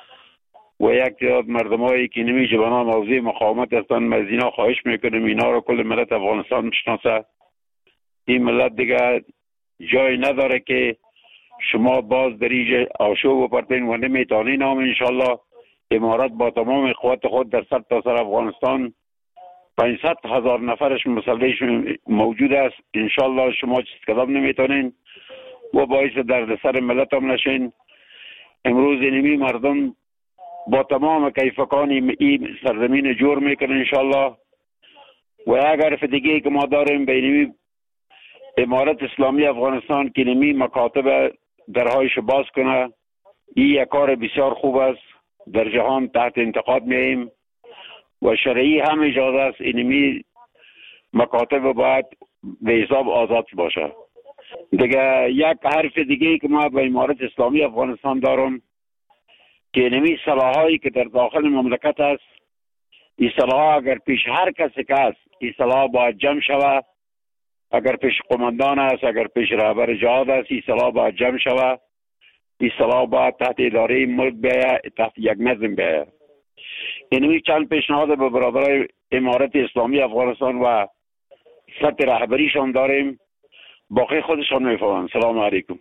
و یک تعداد مردمایی که نمیشه به نام حوزه مقاومت هستند. از اینا خواهش میکنیم اینا رو کل ملت افغانستان بشناسه. این ملت دیگه جای نداره که شما باز در اینجا آشوب بپرتین و نمیتونین. انشالله امارات با تمام قوت خود در سرتاسر افغانستان 500,000 نفرش مسلحش موجود است. انشالله شما چیز کدام نمیتونین و باعث دردسر ملت هم نشین. امروز اینمی مردم با تمام کیفکان این سرزمین جور میکنن انشالله. و اگر دیگه که ما داریم بینمی امارت اسلامی افغانستان که نمی مکاتب درهایش باز کنه، این یک کار بسیار خوب است. در جهان تحت انتقاد میاییم و شرعی هم اجازه است اینمی مکاتب باید به حساب آزاد باشه. دیگه یک حرف دیگه که ما به امارت اسلامی افغانستان دارم که اینمی صلاحایی که در داخل مملکت است، این صلاح اگر پیش هر کسی که است این صلاح باید جمع شود. اگر پیش قماندان است، اگر پیش رهبر جهاد است، این صلاح باید جمع شود. این صلاح باید تحت اداره ملک بیاید، تحت یک نظم بیاید. اینمی چند پیشنهاد به برادرای امارت اسلامی افغانستان و سطح رهبریشان داریم، باقی خودشان میفهمند. سلام علیکم.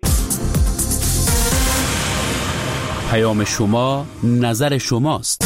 پیام شما نظر شماست.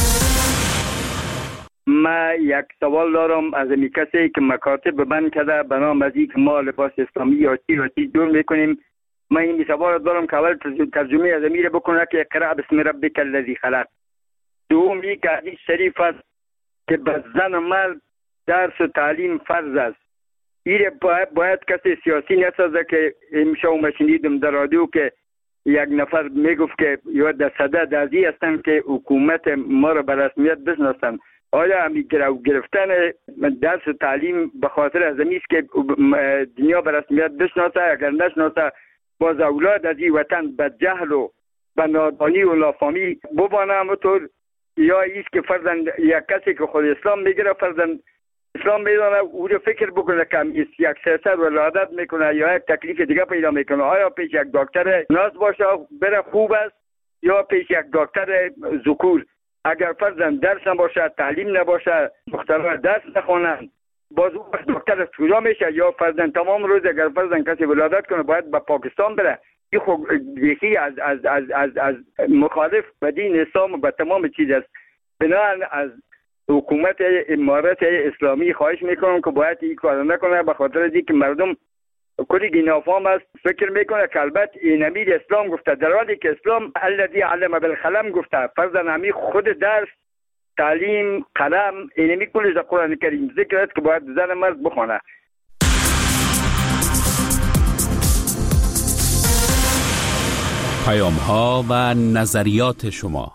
ما یک سوال دارم از امی کسی که مکاتب بند کرده به نام از این که ما لباس اسلامی یا چی دور میکنیم. ما این سوال دارم که اول ترجمه از امیر بکنه که اقرأ بسم ربک الذی خلق. دومی که حدیث شریف است که به زن و مرد درس و تعلیم فرض است. این باید کسی سیاسی نسازه که امشب ما شنیدم در رادیو که یک نفر میگفت که یا در صدد ازی هستن که حکومت ما را به رسمیت بشناسن. آیا همی گرفتن درس و تعلیم به خاطر از است که دنیا به رسمیت بشناسه؟ اگر نشناسه باز اولاد از این وطن به جهل و به نادانی و نافهمی ببانه همونطور، یا ایست که فرضاً یک کسی که خود اسلام میگیره فرضاً اسلام میدانه او رو فکر بکنه که یک سیاست ولادت میکنه یا یک تکلیف دیگه پیدا میکنه. آیا پیش یک دکتر ناز باشه بره خوب است یا پیش یک دکتر ذکور؟ اگر فرضاً درس نباشه، تعلیم نباشه، دخترها درس نخونن، باز اون دکتر کجا میشه؟ یا فرضاً تمام روز اگر فرضاً کسی ولادت کنه باید به پاکستان بره. این خب یکی از مخالف به دین اسلام و به تمام چیز است. بنابراین از حکومت امارت اسلامی خواهش میکنم که باید این کار نکنه، به خاطر اینکه مردم کلی نافهم است. فکر میکنه که البته این امیر اسلام گفته، در حالی که اسلام الذی علم بالقلم گفته. فرضاً همین خود درس، تعلیم، قلم، اینمی کلش در قرآن کریم ذکر است که باید زن مرد بخونه. پیام ها و نظریات شما.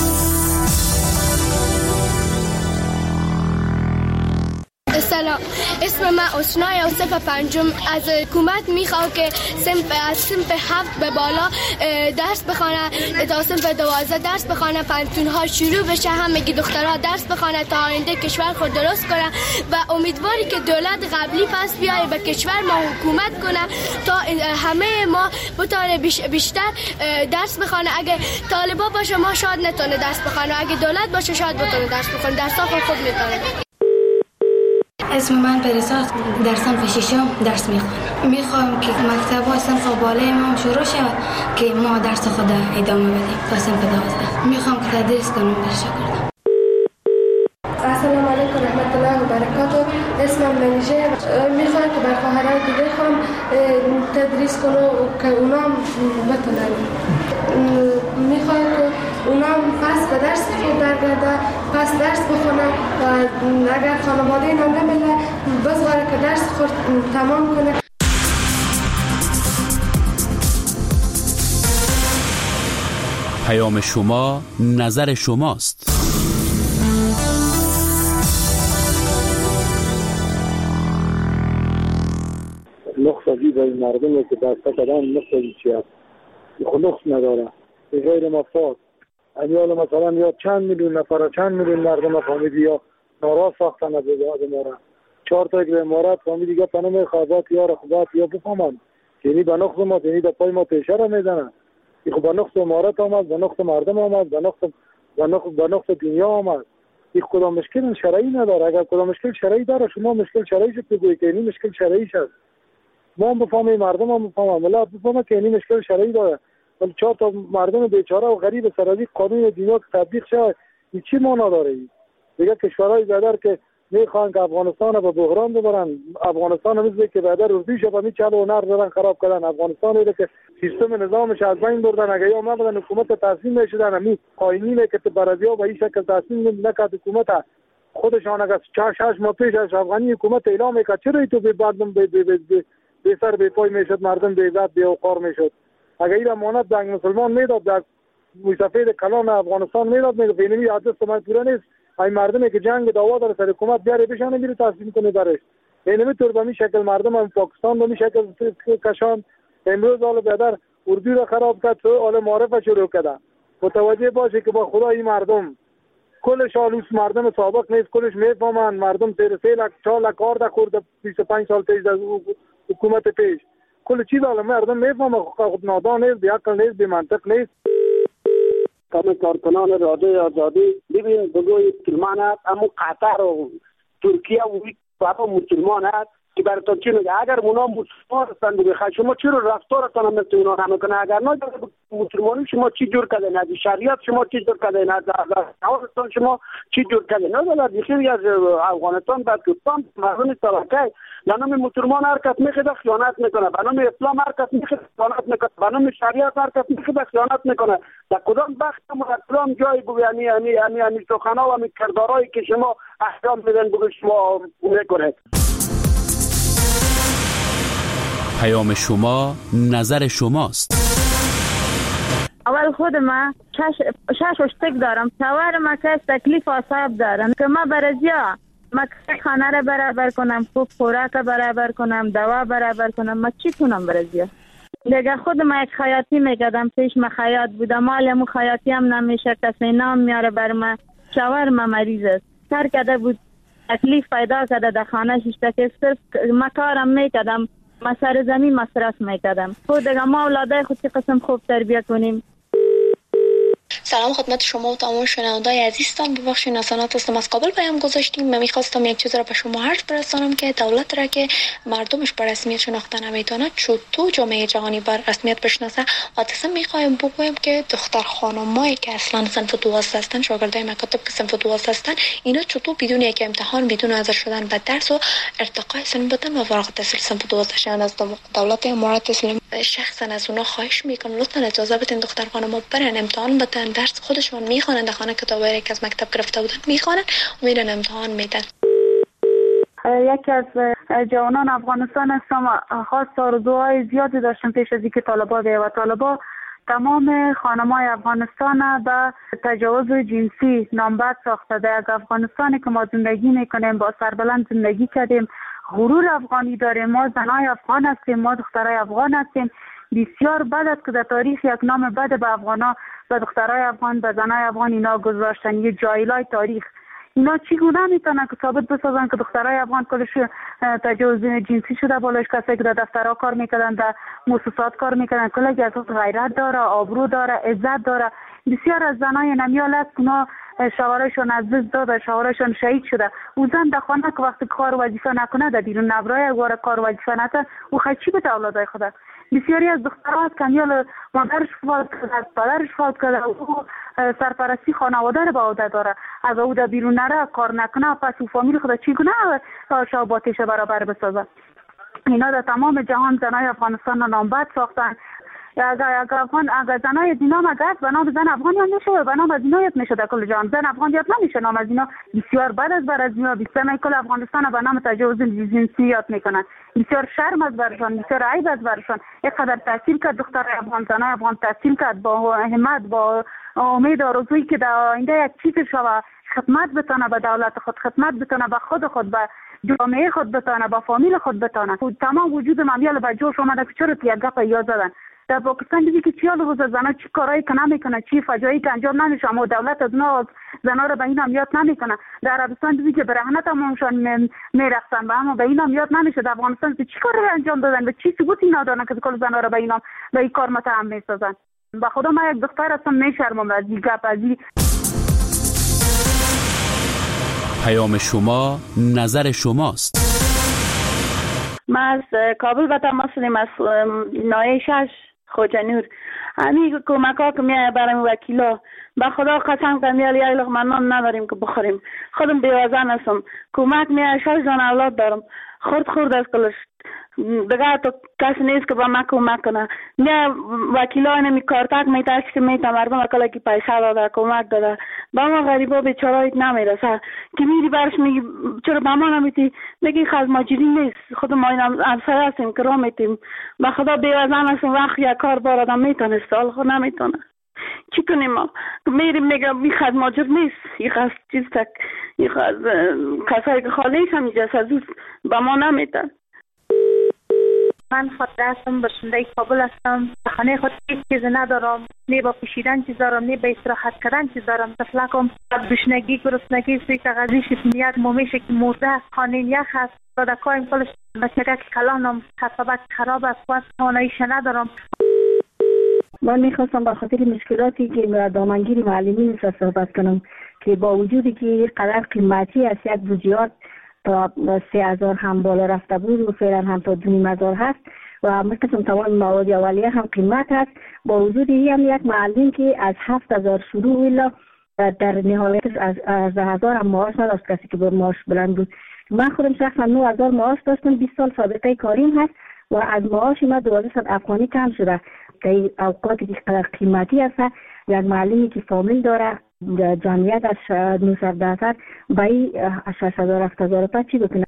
سلام، اسم من اسنای و صف پنجم. از حکومت میخوام که از صنف 7 به بالا درس بخونه تا صنف 12 درس بخونه، پانتون‌ها شروع بشه، همگی دخترها درس بخونه تا آینده کشور خود درست کنه و امیدواری که دولت قبلی پس بیاره به کشور ما حکومت کنه تا همه ما بتونه بیشتر درس بخونه. اگه طالبا باشه ما شاید نتونه درس بخونه، اگه دولت باشه شاید بتونه درس بخونه، درس خود میتونه. اسم من پریسا، در صنف 6 درس میخوام که مکتب و صنف بالای ما شروع شود که ما درس خود ادامه بدیم تا صنف 12. میخوام که تدریس کنم. تشکر. السلام علیکم رحمت الله و برکاته. اسمم منیجه. میخوام که بر خواهرای دیگه هم تدریس کنم که اونام بتونن. میخوام که اونام پس به درس خود برگرده، پس درس بخونه و اگر خانواده اینا نمیله بذاره که درس خود تمام کنه. پیام شما نظر شماست. نقصی به مردمی که دسته کردن نقصی چی هست؟ خود نقص نداره. به غیر مفاد. امیال مثلا یا چند میلیون نفر، چند میلیون مردم فامیلی یا ناراض ساختن از امارات. 4 تا یک امارات فامیلی دیگه پناه خوابات یا رخبات یا بفهمن. یعنی به نقص ما، یعنی به پای ما تشاره میزنن. این خب به نقص امارات آمد، به نقص مردم آمد، به نقص دنیا آمد. این کدام مشکل شرعی نداره. اگر کدام مشکل شرعی داره شما مشکل شرعی شد بگویید که این مشکل شرعی شد. ما هم بفهمیم، مردم هم بفهمن، ملت بفهمه که این مشکل شرعی داره. ولی 4 تا مردم بیچاره و غریب سرازی قانون دنیا که تطبیق شود این چی معنا داره؟ دیگه کشورهای دیگر که میخوان که افغانستان رو به بحران ببرن، افغانستان مثل که بعد روزی شب می چالو نار دارن خراب کردن، افغانستان رو که سیستم نظامش از بین بردن. اگه یا ما حکومت تصمیم میشدن همین قائمینه که برازیا به این شکل تصمیم نکرد حکومت خودشان اگر 6 ماه پیش از افغانی حکومت اعلام میکرد چرا تو به مردم به سر به پای میشد، مردم به عزت به اوقار میشد. اگر این امانت به مسلمان میداد در مسافر کلان افغانستان میداد میگه بینمی عادت سمت پورا نیست، این مردمی که جنگ دعوا داره سر حکومت بیاره بشانه میره تصمیم کنه درش. اینمی طور به می شکل مردم هم پاکستان به می شکل کشان امروز حال بدر اردو را خراب کرد، تو حال معرفه شروع کردن. متوجه باشه که با خدا این مردم کلش آلوس مردم سابق نیست، کلش میفهمن مردم 3 لک 4 لک کار ده خورده 25 سال پیش از حکومت پیش کل چیز حالا مردم میفهمه، خود نادان نیست، بی عقل نیست، بی منطق نیست. کمی کارکنان رادیو آزادی ببین بگوی مسلمان است، اما قطر و ترکیه و بابا مسلمان است که برای تو چی میگه؟ اگر اونا مسلمان هستند بخواه شما چرا رفتارتان مثل اونا نمیکنه؟ اگر نه مسلمانی شما چی جور کردین؟ از شریعت شما چی جور کردین؟ از افغانستان شما چی جور کردین؟ نه در دیخیری از افغانستان بعد کردن مردم طبقه به نام مسلمان حرکت میخواد خیانت میکنه، به نام اسلام حرکت میخواد خیانت میکنه، به نام شریعت حرکت میخواد خیانت میکنه. در کدام بخش ما کدام جای بگو یعنی سخنا و یعنی کردارایی که شما احکام میدن بگو شما میکنه. پیام شما نظر شماست. اول خود ما 6 اشتک دارم، شوهر ما که تکلیف اعصاب دارم که ما برازیا ما خانه را برابر کنم، خوب خوراک برابر کنم، دوا برابر کنم، ما چی کنم برازیا؟ دیگه خود ما یک خیاطی میکردم، پیش ما خیاط بودم، مالمو خیاطی هم نمیشه، کسی نام میاره بر ما. شوهر ما مریض است، کار کرده بود تکلیف پیدا کرده در خانه شیشتک، صرف ما کارم میکردم، ما سر زمین مصرف میکردم. خود دیگه ما اولاده خود چه قسم خوب تربیت کنیم. سلام خدمت شما و تمام شنوندگان عزیزتان. ببخشید ناسانات هستم، از کابل پیام گذاشتیم. من میخواستم یک چیز را به شما عرض برسانم که دولت را که مردمش به رسمیت شناخته نمیتونه چطور جامعه جهانی بر رسمیت بشناسه. حادثه میخوایم بگویم که دختر خانمایی که اصلا صنف 12 هستن، شاگردای مکاتب که صنف 12 هستن، اینا چطور بدون یک امتحان، بدون حاضر شدن به درس و ارتقای سن بدن و فارغ التحصیل صنف 12 شدن از دولت امارات اسلامی. شخصا از اونا خواهش میکنم لطفا اجازه بدین دختر خانم‌ها برن امتحان بدن، درس خودشون میخوانن، در خانه کتابایی که از مکتب گرفته بودن میخوانن و میرن امتحان میدن. یکی از جوانان افغانستان هستم، خواست آرزوهای زیادی داشتم پیش از اینکه طالبا بیاید و طالبا تمام خانم‌های افغانستان به تجاوز جنسی نامبد ساخته. در افغانستانی که ما زندگی میکنیم با سربلند زندگی کردیم، غرور افغانی داریم. ما زنای افغان هستیم، ما دخترای افغان هستیم. بسیار بد است که در تاریخ یک نام بد به افغانا، به دخترای افغان، به زنای افغان اینا گذاشتن. یه جایلای تاریخ اینا چگونه میتونن که ثابت بسازن که دخترای افغان کلش تجاوز جنسی شده بالاش؟ کسی که در دفترها کار میکردن، در مؤسسات کار میکردن، کلی اساس غیرت داره، آبرو داره، عزت داره. بسیار از زنای نمیال است که اونا شوهرشون از دست داده، شوهرشون شهید شده. او زن در خانه که وقتی کار وظیفه نکنه، در بیرون نبرای اگوار کار وظیفه نکنه، او خیلی به اولادای خود. بسیاری از دخترها از کمیال مادرش فوت کرده، پدرش فوت کرده، او سرپرستی خانواده رو به عهده داره. از او در بیرون نره، کار نکنه، پس او فامیل خود چگونه شاباتش برابر بسازه؟ اینا در تمام جهان زنای افغانستان نامبد ساختن. اگر زنای دینام اگر به نام زن افغان یاد نشه، به نام از اینا یاد میشه در کل جهان. زن افغان یاد نمیشه، نام از اینا بسیار بد است بر از اینا. بسیار کل افغانستان به نام تجاوز جنسی یاد میکنن. بسیار شرم است برشان، بسیار عیب است برشان. اینقدر تحصیل کرد دختر افغان، زنای افغان تحصیل کرد با همت، با امید آرزویی که در آینده یک چیز شوه، خدمت بتونه به دولت خود، خدمت بتونه به خود به جامعه خود بتونه، به فامیل خود بتونه. تمام وجود مامیال به جوش اومده که چرا یک گپ یاد زدن. در پاکستان دیدی که چیال روز زنا چی کارایی که نمیکنه، چی فجایعی که انجام نمیشه، اما دولت از زنا رو به این هم یاد نمیکنه. در عربستان دیدی که برهنه تمامشان میرقصن، و اما به این هم یاد نمیشه. در افغانستان چی کاری انجام دادن و چی ثبوتی ندارن که کل زنا رو به این کار متهم میسازن. به خدا من یک دختر هستم، میشرمم از این گپ، از این. پیام شما نظر شماست. ما از کابل به تماس هستیم، از نایه 6 خوجنور. همین کمک ها که میایه برای وکیلا، به خدا قسم که میال یک لقمه نان نداریم که بخوریم. خودم بیوزن هستم، کمک میایه 6 جان اولاد دارم، خورد از کلش دیگه تو کسی نیست که با ما کمک کنه. نه وکیلا نمی کارتک میتاش که میتا مردم اکلا که پیسه داده، کمک داده، با ما غریبا بیچارهایت نمیرسه که میری برش میگی چرا با ما نمیتی؟ میگی خز ماجری نیست، خود ما این همسایه هستیم که را میتیم. به خدا بیوزن هستیم، وقت یک کار بار آدم میتونه سال خود نمیتونه. چی کنیم ما؟ میریم میگم این خز ماجر نیست، این خز چیز تک، این خز کسایی که خالیش هم اینجاست از با ما نمیتن. من خاطره هستم، باشنده کابل هستم. خانه خود هیچ چیز ندارم، نه با پوشیدن چیز دارم، نه با استراحت کردن چیز دارم. تفلکم گشنگی، گرسنگی، سوی کاغذی شکمیت مومیشه که مرده است، خانه یخ است. دادکایم کلش بچگه که کلانم خطابت خراب است، واسه خانه‌ایش ندارم. من میخواستم به خاطر مشکلاتی که دامنگیری معلمین صحبت کنم که با وجودی که قدر قیمتی است، یک بودجه تا 3000 هم بالا رفته بود و فعلا هم تا 2500 هست و مثل تمام مواد اولیه هم قیمت هست. با وجود این هم یک معلم که از 7000 شروع الا در نهایت از 1000 هم معاش نداشت، کسی که با معاش بلند بود. من خودم شخصا 9000 معاش داشتم، 20 سال سابقه کاریم هست و از معاش من 1200 افغانی کم شده. که اوقاتی که قدر قیمتی هست، یک معلمی که فامیل داره، جمعیت از 910 به این 6000 چی بکنه؟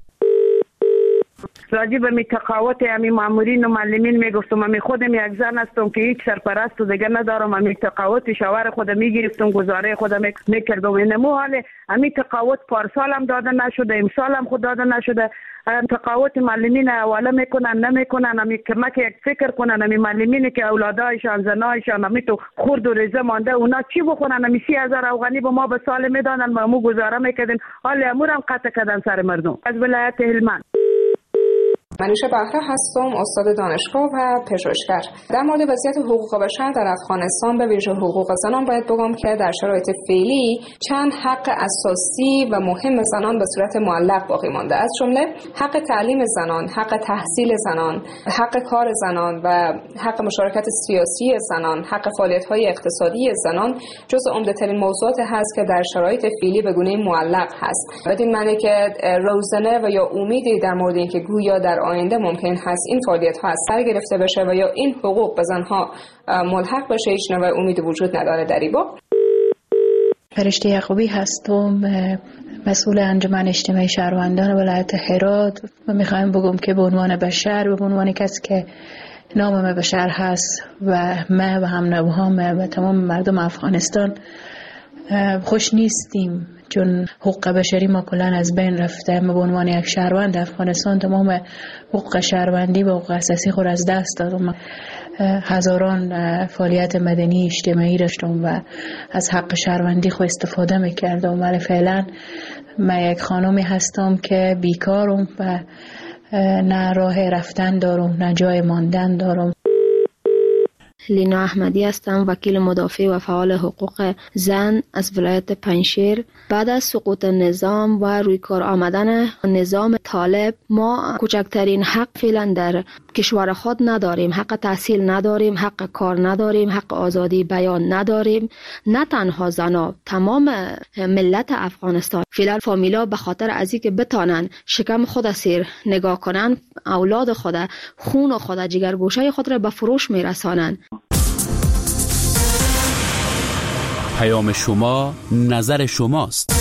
راجع به می تقاوت امی مامورین و معلمین میگفتم، امی خودم یک زن هستم که هیچ سرپرست و دیگه ندارم. امی تقاوت شوهر خودم میگرفتم، گزاره خودم میکردم. اینمو حال امی تقاوت پارسال هم داده نشده، امسال هم خود داده نشده. تقاوت معلمین اولا میکنن نمیکنن، امی کمک یک فکر کنن. امی معلمین که اولادایشان زنایشان امی تو خورد و ریزه مانده، اونا چی بخونن؟ امی 30,000 افغانی به ما به سال میدادن، ما مو گزاره میکردیم. حال امور هم قطع کردن سر مردم. از ولایت هلمند منوشه بهره هستم، استاد دانشگاه و پژوهشگر. در مورد وضعیت حقوق بشر در افغانستان به ویژه حقوق زنان باید بگم که در شرایط فعلی چند حق اساسی و مهم زنان به صورت معلق باقی مانده، از جمله حق تعلیم زنان، حق تحصیل زنان، حق کار زنان و حق مشارکت سیاسی زنان، حق فعالیت‌های اقتصادی زنان جزو عمده‌ترین موضوعات هست که در شرایط فعلی به گونه معلق هست. بدین معنی که روزنه و یا امیدی در مورد اینکه گویا در آینده ممکن هست این فعالیت‌ها از سر گرفته بشه و یا این حقوق به زنها ملحق بشه، هیچ نوع امیدی وجود نداره در این باب. فرشته یعقوبی هستم، مسئول انجمن اجتماعی شهروندان ولایت هرات و میخوایم بگم که به عنوان بشر، به عنوان کسی که نام بشر هست و ما و هم نوهام و تمام مردم افغانستان خوش نیستیم چون حقوق بشری ما کلا از بین رفته. ما به عنوان یک شهروند افغانستان تمام حقوق شهروندی و حقوق اساسی خود از دست دادم. هزاران فعالیت مدنی اجتماعی داشتم و از حق شهروندی خود استفاده میکردم، ولی فعلا من یک خانمی هستم که بیکارم و نه راه رفتن دارم نه جای ماندن دارم. لینا احمدی هستم، وکیل مدافع و فعال حقوق زن از ولایت پنجشیر. بعد از سقوط نظام و روی کار آمدن نظام طالب ما کوچکترین حق فعلا در کشور خود نداریم. حق تحصیل نداریم، حق کار نداریم، حق آزادی بیان نداریم. نه تنها زنا، تمام ملت افغانستان فعلا فامیلا به خاطر از اینکه بتانن شکم خود سیر نگاه کنن، اولاد خود، خون خود، جگرگوشه خود را به فروش میرسانن. پیام شما نظر شماست.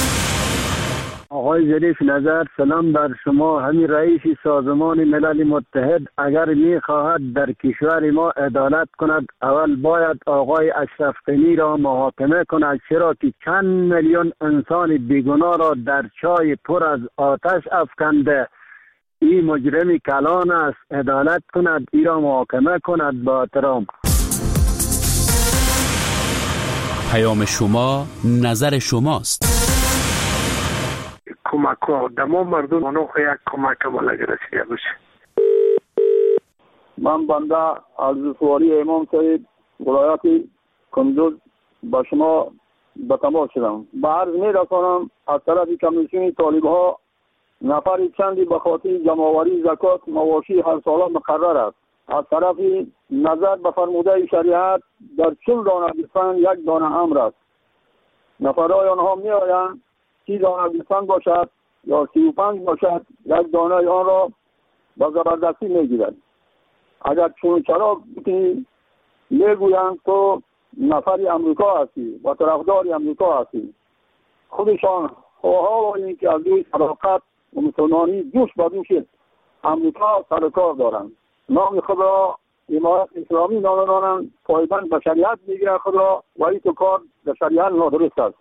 آقای ظریف نظر، سلام بر شما. همین رئیس سازمان ملل متحد اگر میخواهد در کشور ما عدالت کند، اول باید آقای اشرف غنی را محاکمه کند، چرا که چند میلیون انسان بیگناه را در چای پر از آتش افکنده. این مجرم کلان است، عدالت کند، ای را محاکمه کند. با احترام. پیام شما نظر شماست. کمک ها دما مردم منو یک کمک ملگه رسیده باشه. من بنده عرضسواری امام صاحب ولایت کندوز با شما به تماس شدم. به عرض می رسانم از طرف کمیسیون طالب ها نفر چندی به خاطر جمع‌آوری زکات مواشی هر ساله مقرر است. از طرف نظر به فرموده شریعت در 40 دانه گوسفند 1 دانه امر است. نفرهای آنها می آیند 30 دانه گوسفند باشد یا 35 باشد، 1 دانه آن را به زبردستی می گیرد. اگر چون چرا می گویند تو نفری امریکا هستی و طرفدار امریکا هستی. خودشان خواه این که از دوی صداقت و مسلمانی جوش به دوش امریکا سرکار دارند. نام خود را امارت اسلامی نامانند، پایبند به شریعت میگیرند خود را، و این تو کار در شریعت نادرست است.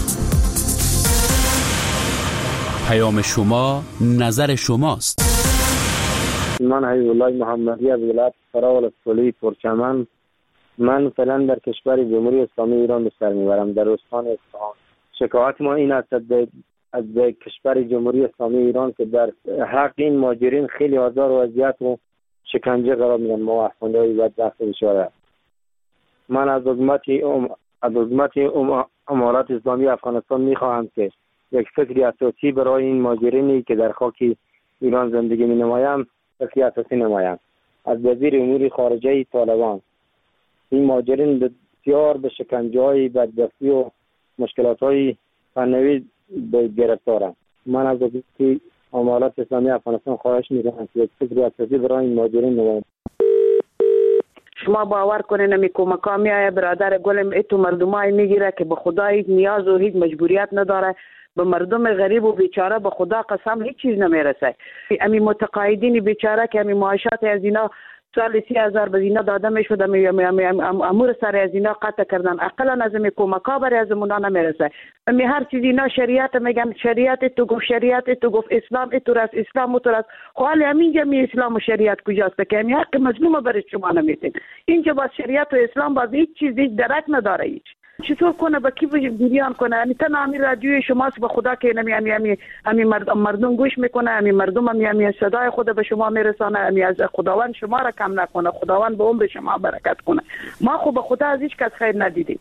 پیام شما نظر شماست. من حبیب الله محمدی از ولایت فراول فولی پرچمن. من فعلا در کشور جمهوری اسلامی ایران به سر میبرم، در استان اصفهان. شکایت ما این است از کشور جمهوری اسلامی ایران که در حق این مهاجرین خیلی آزار و اذیت و شکنجه قرار میدن. ما افغان‌های بدبخت بیچاره. من از حکومت امارات اسلامی افغانستان میخواهم که یک فکری اساسی برای این مهاجرینی که در خاک ایران زندگی مینمایند فکری اساسی نمایند. از وزیر امور خارجه طالبان این مهاجرین بسیار به شکنجه‌های بدبختی و مشکلات‌های فنی گرفتارند. من از حکومت امارات اسلامی افغانستان خواهش می‌کنم که یک فکری اساسی برای این مهاجرین نمایند. شما باور کنین می کمکا میایه برادر گلم ایتو مردمای میگیره که به خدا هیچ نیاز و هیچ مجبوریت نداره. به مردم غریب و بیچاره به خدا قسم هیچ چیز نمیرسه. امی متقاعدین بیچاره که امی معاشات از اینا سال 30,000 به اینا داده میشد، امور سر از اینا قطع کردن. اقلا از امی کمکا برای از اونا نمیرسه. امی هر چیزی اینا شریعت میگن، شریعت تو گفت، شریعت تو گفت، اسلام تو راست، اسلام تو راست. خالی همینجا می اسلام و شریعت کجاست که امی حق مظلوم برای شما نمیتین. اینجا با شریعت و اسلام باز هیچ چیز هیچ درک نداره. هیچ چطور کنه با کی بیان کنه؟ یعنی تنها همین رادیوی شماست به خدا که همین مردم گوش میکنه، همین مردم همین صدای خود به شما میرسانه. همین از خداوند شما را کم نکنه، خداوند به عمر شما برکت کنه. ما خب به خدا از هیچ کس خیر ندیدیم.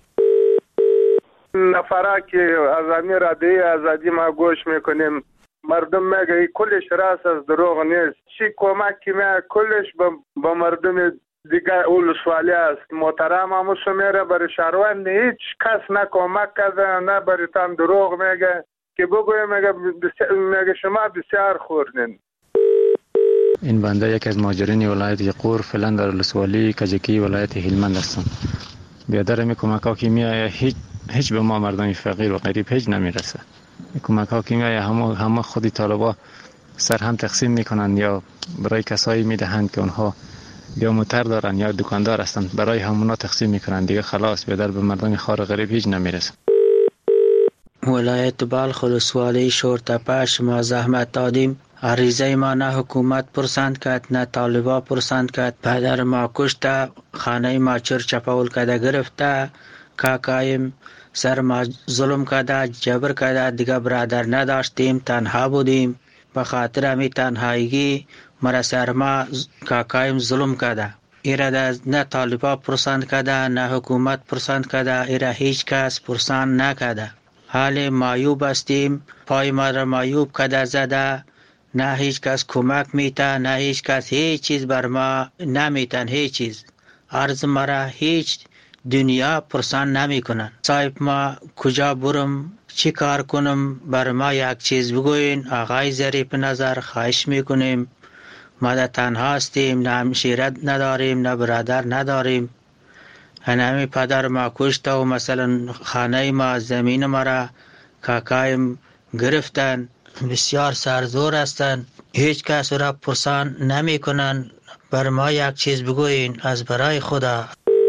نفره که از همین رادیوی آزادی ما گوش میکنیم، مردم میگه کلش راست از دروغ نیست. چی کمک که کلش به مردم دیگه اول سوالی است. محترم همو سمیره برای شهروند هیچ کس نه کمک کرده نه برای تن دروغ میگه که بگوی میگه شما بسیار خوردین. این بنده یک از مهاجرین ولایت یقور فعلا در ولسوالی کجکی ولایت هلمند هستم. بیادر می کمک ها که میایه هیچ به ما مردم فقیر و غریب هیچ نمیرسه. کمک ها که میایه همه خودی طالبا سر هم تقسیم میکنن یا برای کسایی میدهند که اونها یا موتر دارن یا دکاندار هستن، برای همونا تقسیم میکنن دیگه. خلاص بیادر به مردم خار غریب هیچ نمیرسه. ولایت بلخ ولسوالی شورتپه شما زحمت دادیم. عریضه ما نه حکومت پرسند کرد نه طالبا پرسند کرد. پدر ما کشته، خانه ما چپاول کرده گرفته، کاکایم سر ما ظلم کرده، جبر کرده. دیگه برادر نداشتیم، تنها بودیم. به خاطر همی تنهایی مرا سر ما کاکایم ظلم کرده. ایره نه طالبا پرسند کرده نه حکومت پرسند کرده. ایره هیچ کس پرسند نکرده. حال مایوب هستیم، پای ما را مایوب کرده زده. نه هیچ کس کمک میته، نه هیچ کس هیچ چیز بر ما نمیتن. هیچ چیز عرض مرا هیچ دنیا پرسان نمی کنن. صاحب ما کجا برم، چی کار کنم، بر ما یک چیز بگوین. آقای ظریف نظر خواهش میکنیم، ما در تنها هستیم، نه همشیرت نداریم نه برادر نداریم. هنمی پدر ما کشته و مثلا خانه ما زمین ما را کاکایم گرفتن. بسیار سرزور هستند، هیچ کس را پرسان نمی کنن. بر ما یک چیز بگوین از برای خدا.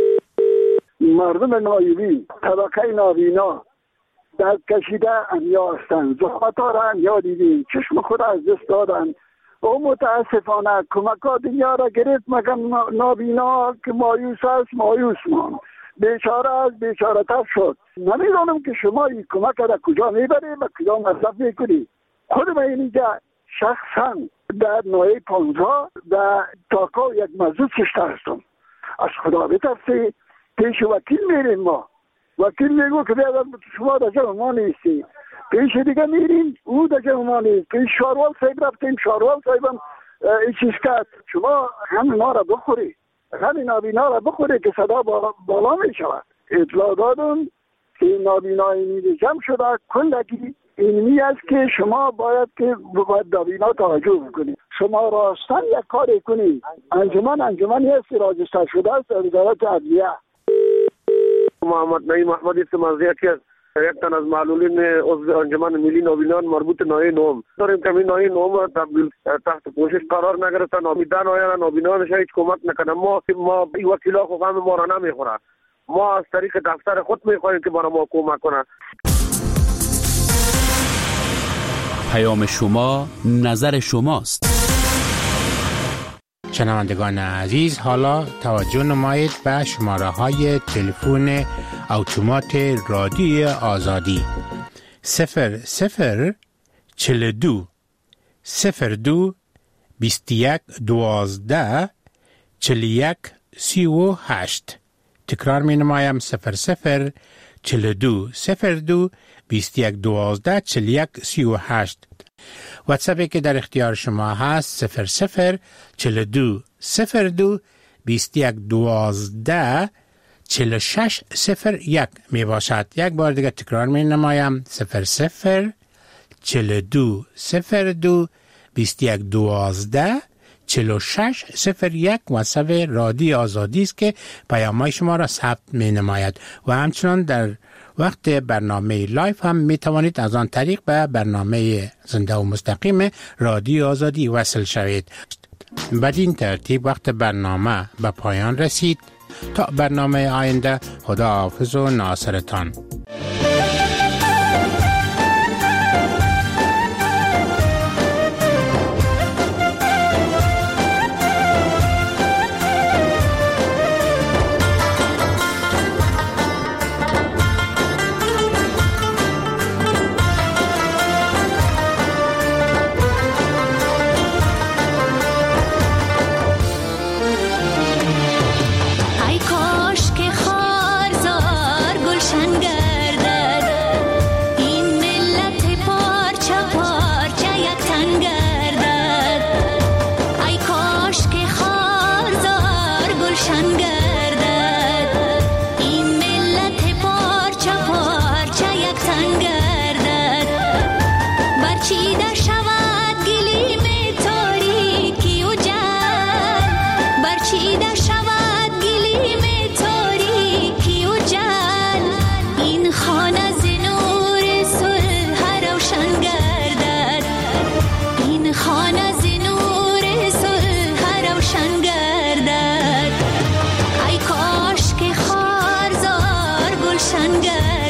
مردم نایبی، طبقه نابینا در کشیده انیا هستند. زحمت ها را انیا دیدیم، چشم خود از دست دادن. او متاسفانه کمک دنیا را گرفت، مگر نابینا که مایوس است مایوس ماند، بیچاره از بیچاره تر شد. نمیدانم که شما این کمک را کجا میبرید و کجا مصرف میکنید. خود من اینجا شخصا در نایه 15 در تاکا یک مزود کشته هستم. از خدا بترسی پیش وکیل میریم. ما وکیل میگو که بیادر شما در جمع ما نیستی. پیش دیگه میریم او در جمع ما نیست. پیش شاروال صاحب رفتیم، شاروال صاحبم این چیز کرد شما همین ما را بخوری، همین نابینا را بخوری که صدا بالا می شود. اطلاع دادم که این نابینایی جمع شده کلگی اینمی است که شما باید که باید نابینا توجه بکنید. شما راستن یک کاری کنید. انجمنی است راجستر شده است در وزارت عدلیه. محمد نعیم احمدی است منزیه که یک تن از معلولین عضو انجمن ملی نابینان مربوط نایه نوم داریم که این نایه نوم تحت پوشش قرار نگرفته. نابیدان آیا نابینانش هیچ کمک نکنه. ما این وکیلا خو غم ما را نمیخوره. ما از طریق دفتر خود میخواهیم که برای ما کمک کنه. پیام شما نظر شماست. شنوندگان عزیز، حالا توجه نمایید به شماره های تلفن اتومات رادیو آزادی 00 42 02 21 12 41 38. تکرار می نمایم 00 42 02 21 12 41 38. واتساپی که در اختیار شما هست 00 42 02 21 12 46 01 می باشد. یک بار دیگه تکرار می نمایم 00 42 02 21 12 46 01. واتساپ رادیو آزادی است که پیام‌های شما را ثبت می نماید و همچنان در وقت برنامه لایف هم می توانید از آن طریق به برنامه زنده و مستقیم رادیو آزادی وصل شوید. بدین ترتیب وقت برنامه به پایان رسید. تا برنامه آینده، خدا حافظ و ناصرتان. ای کاش که خارزار گلشن گردد.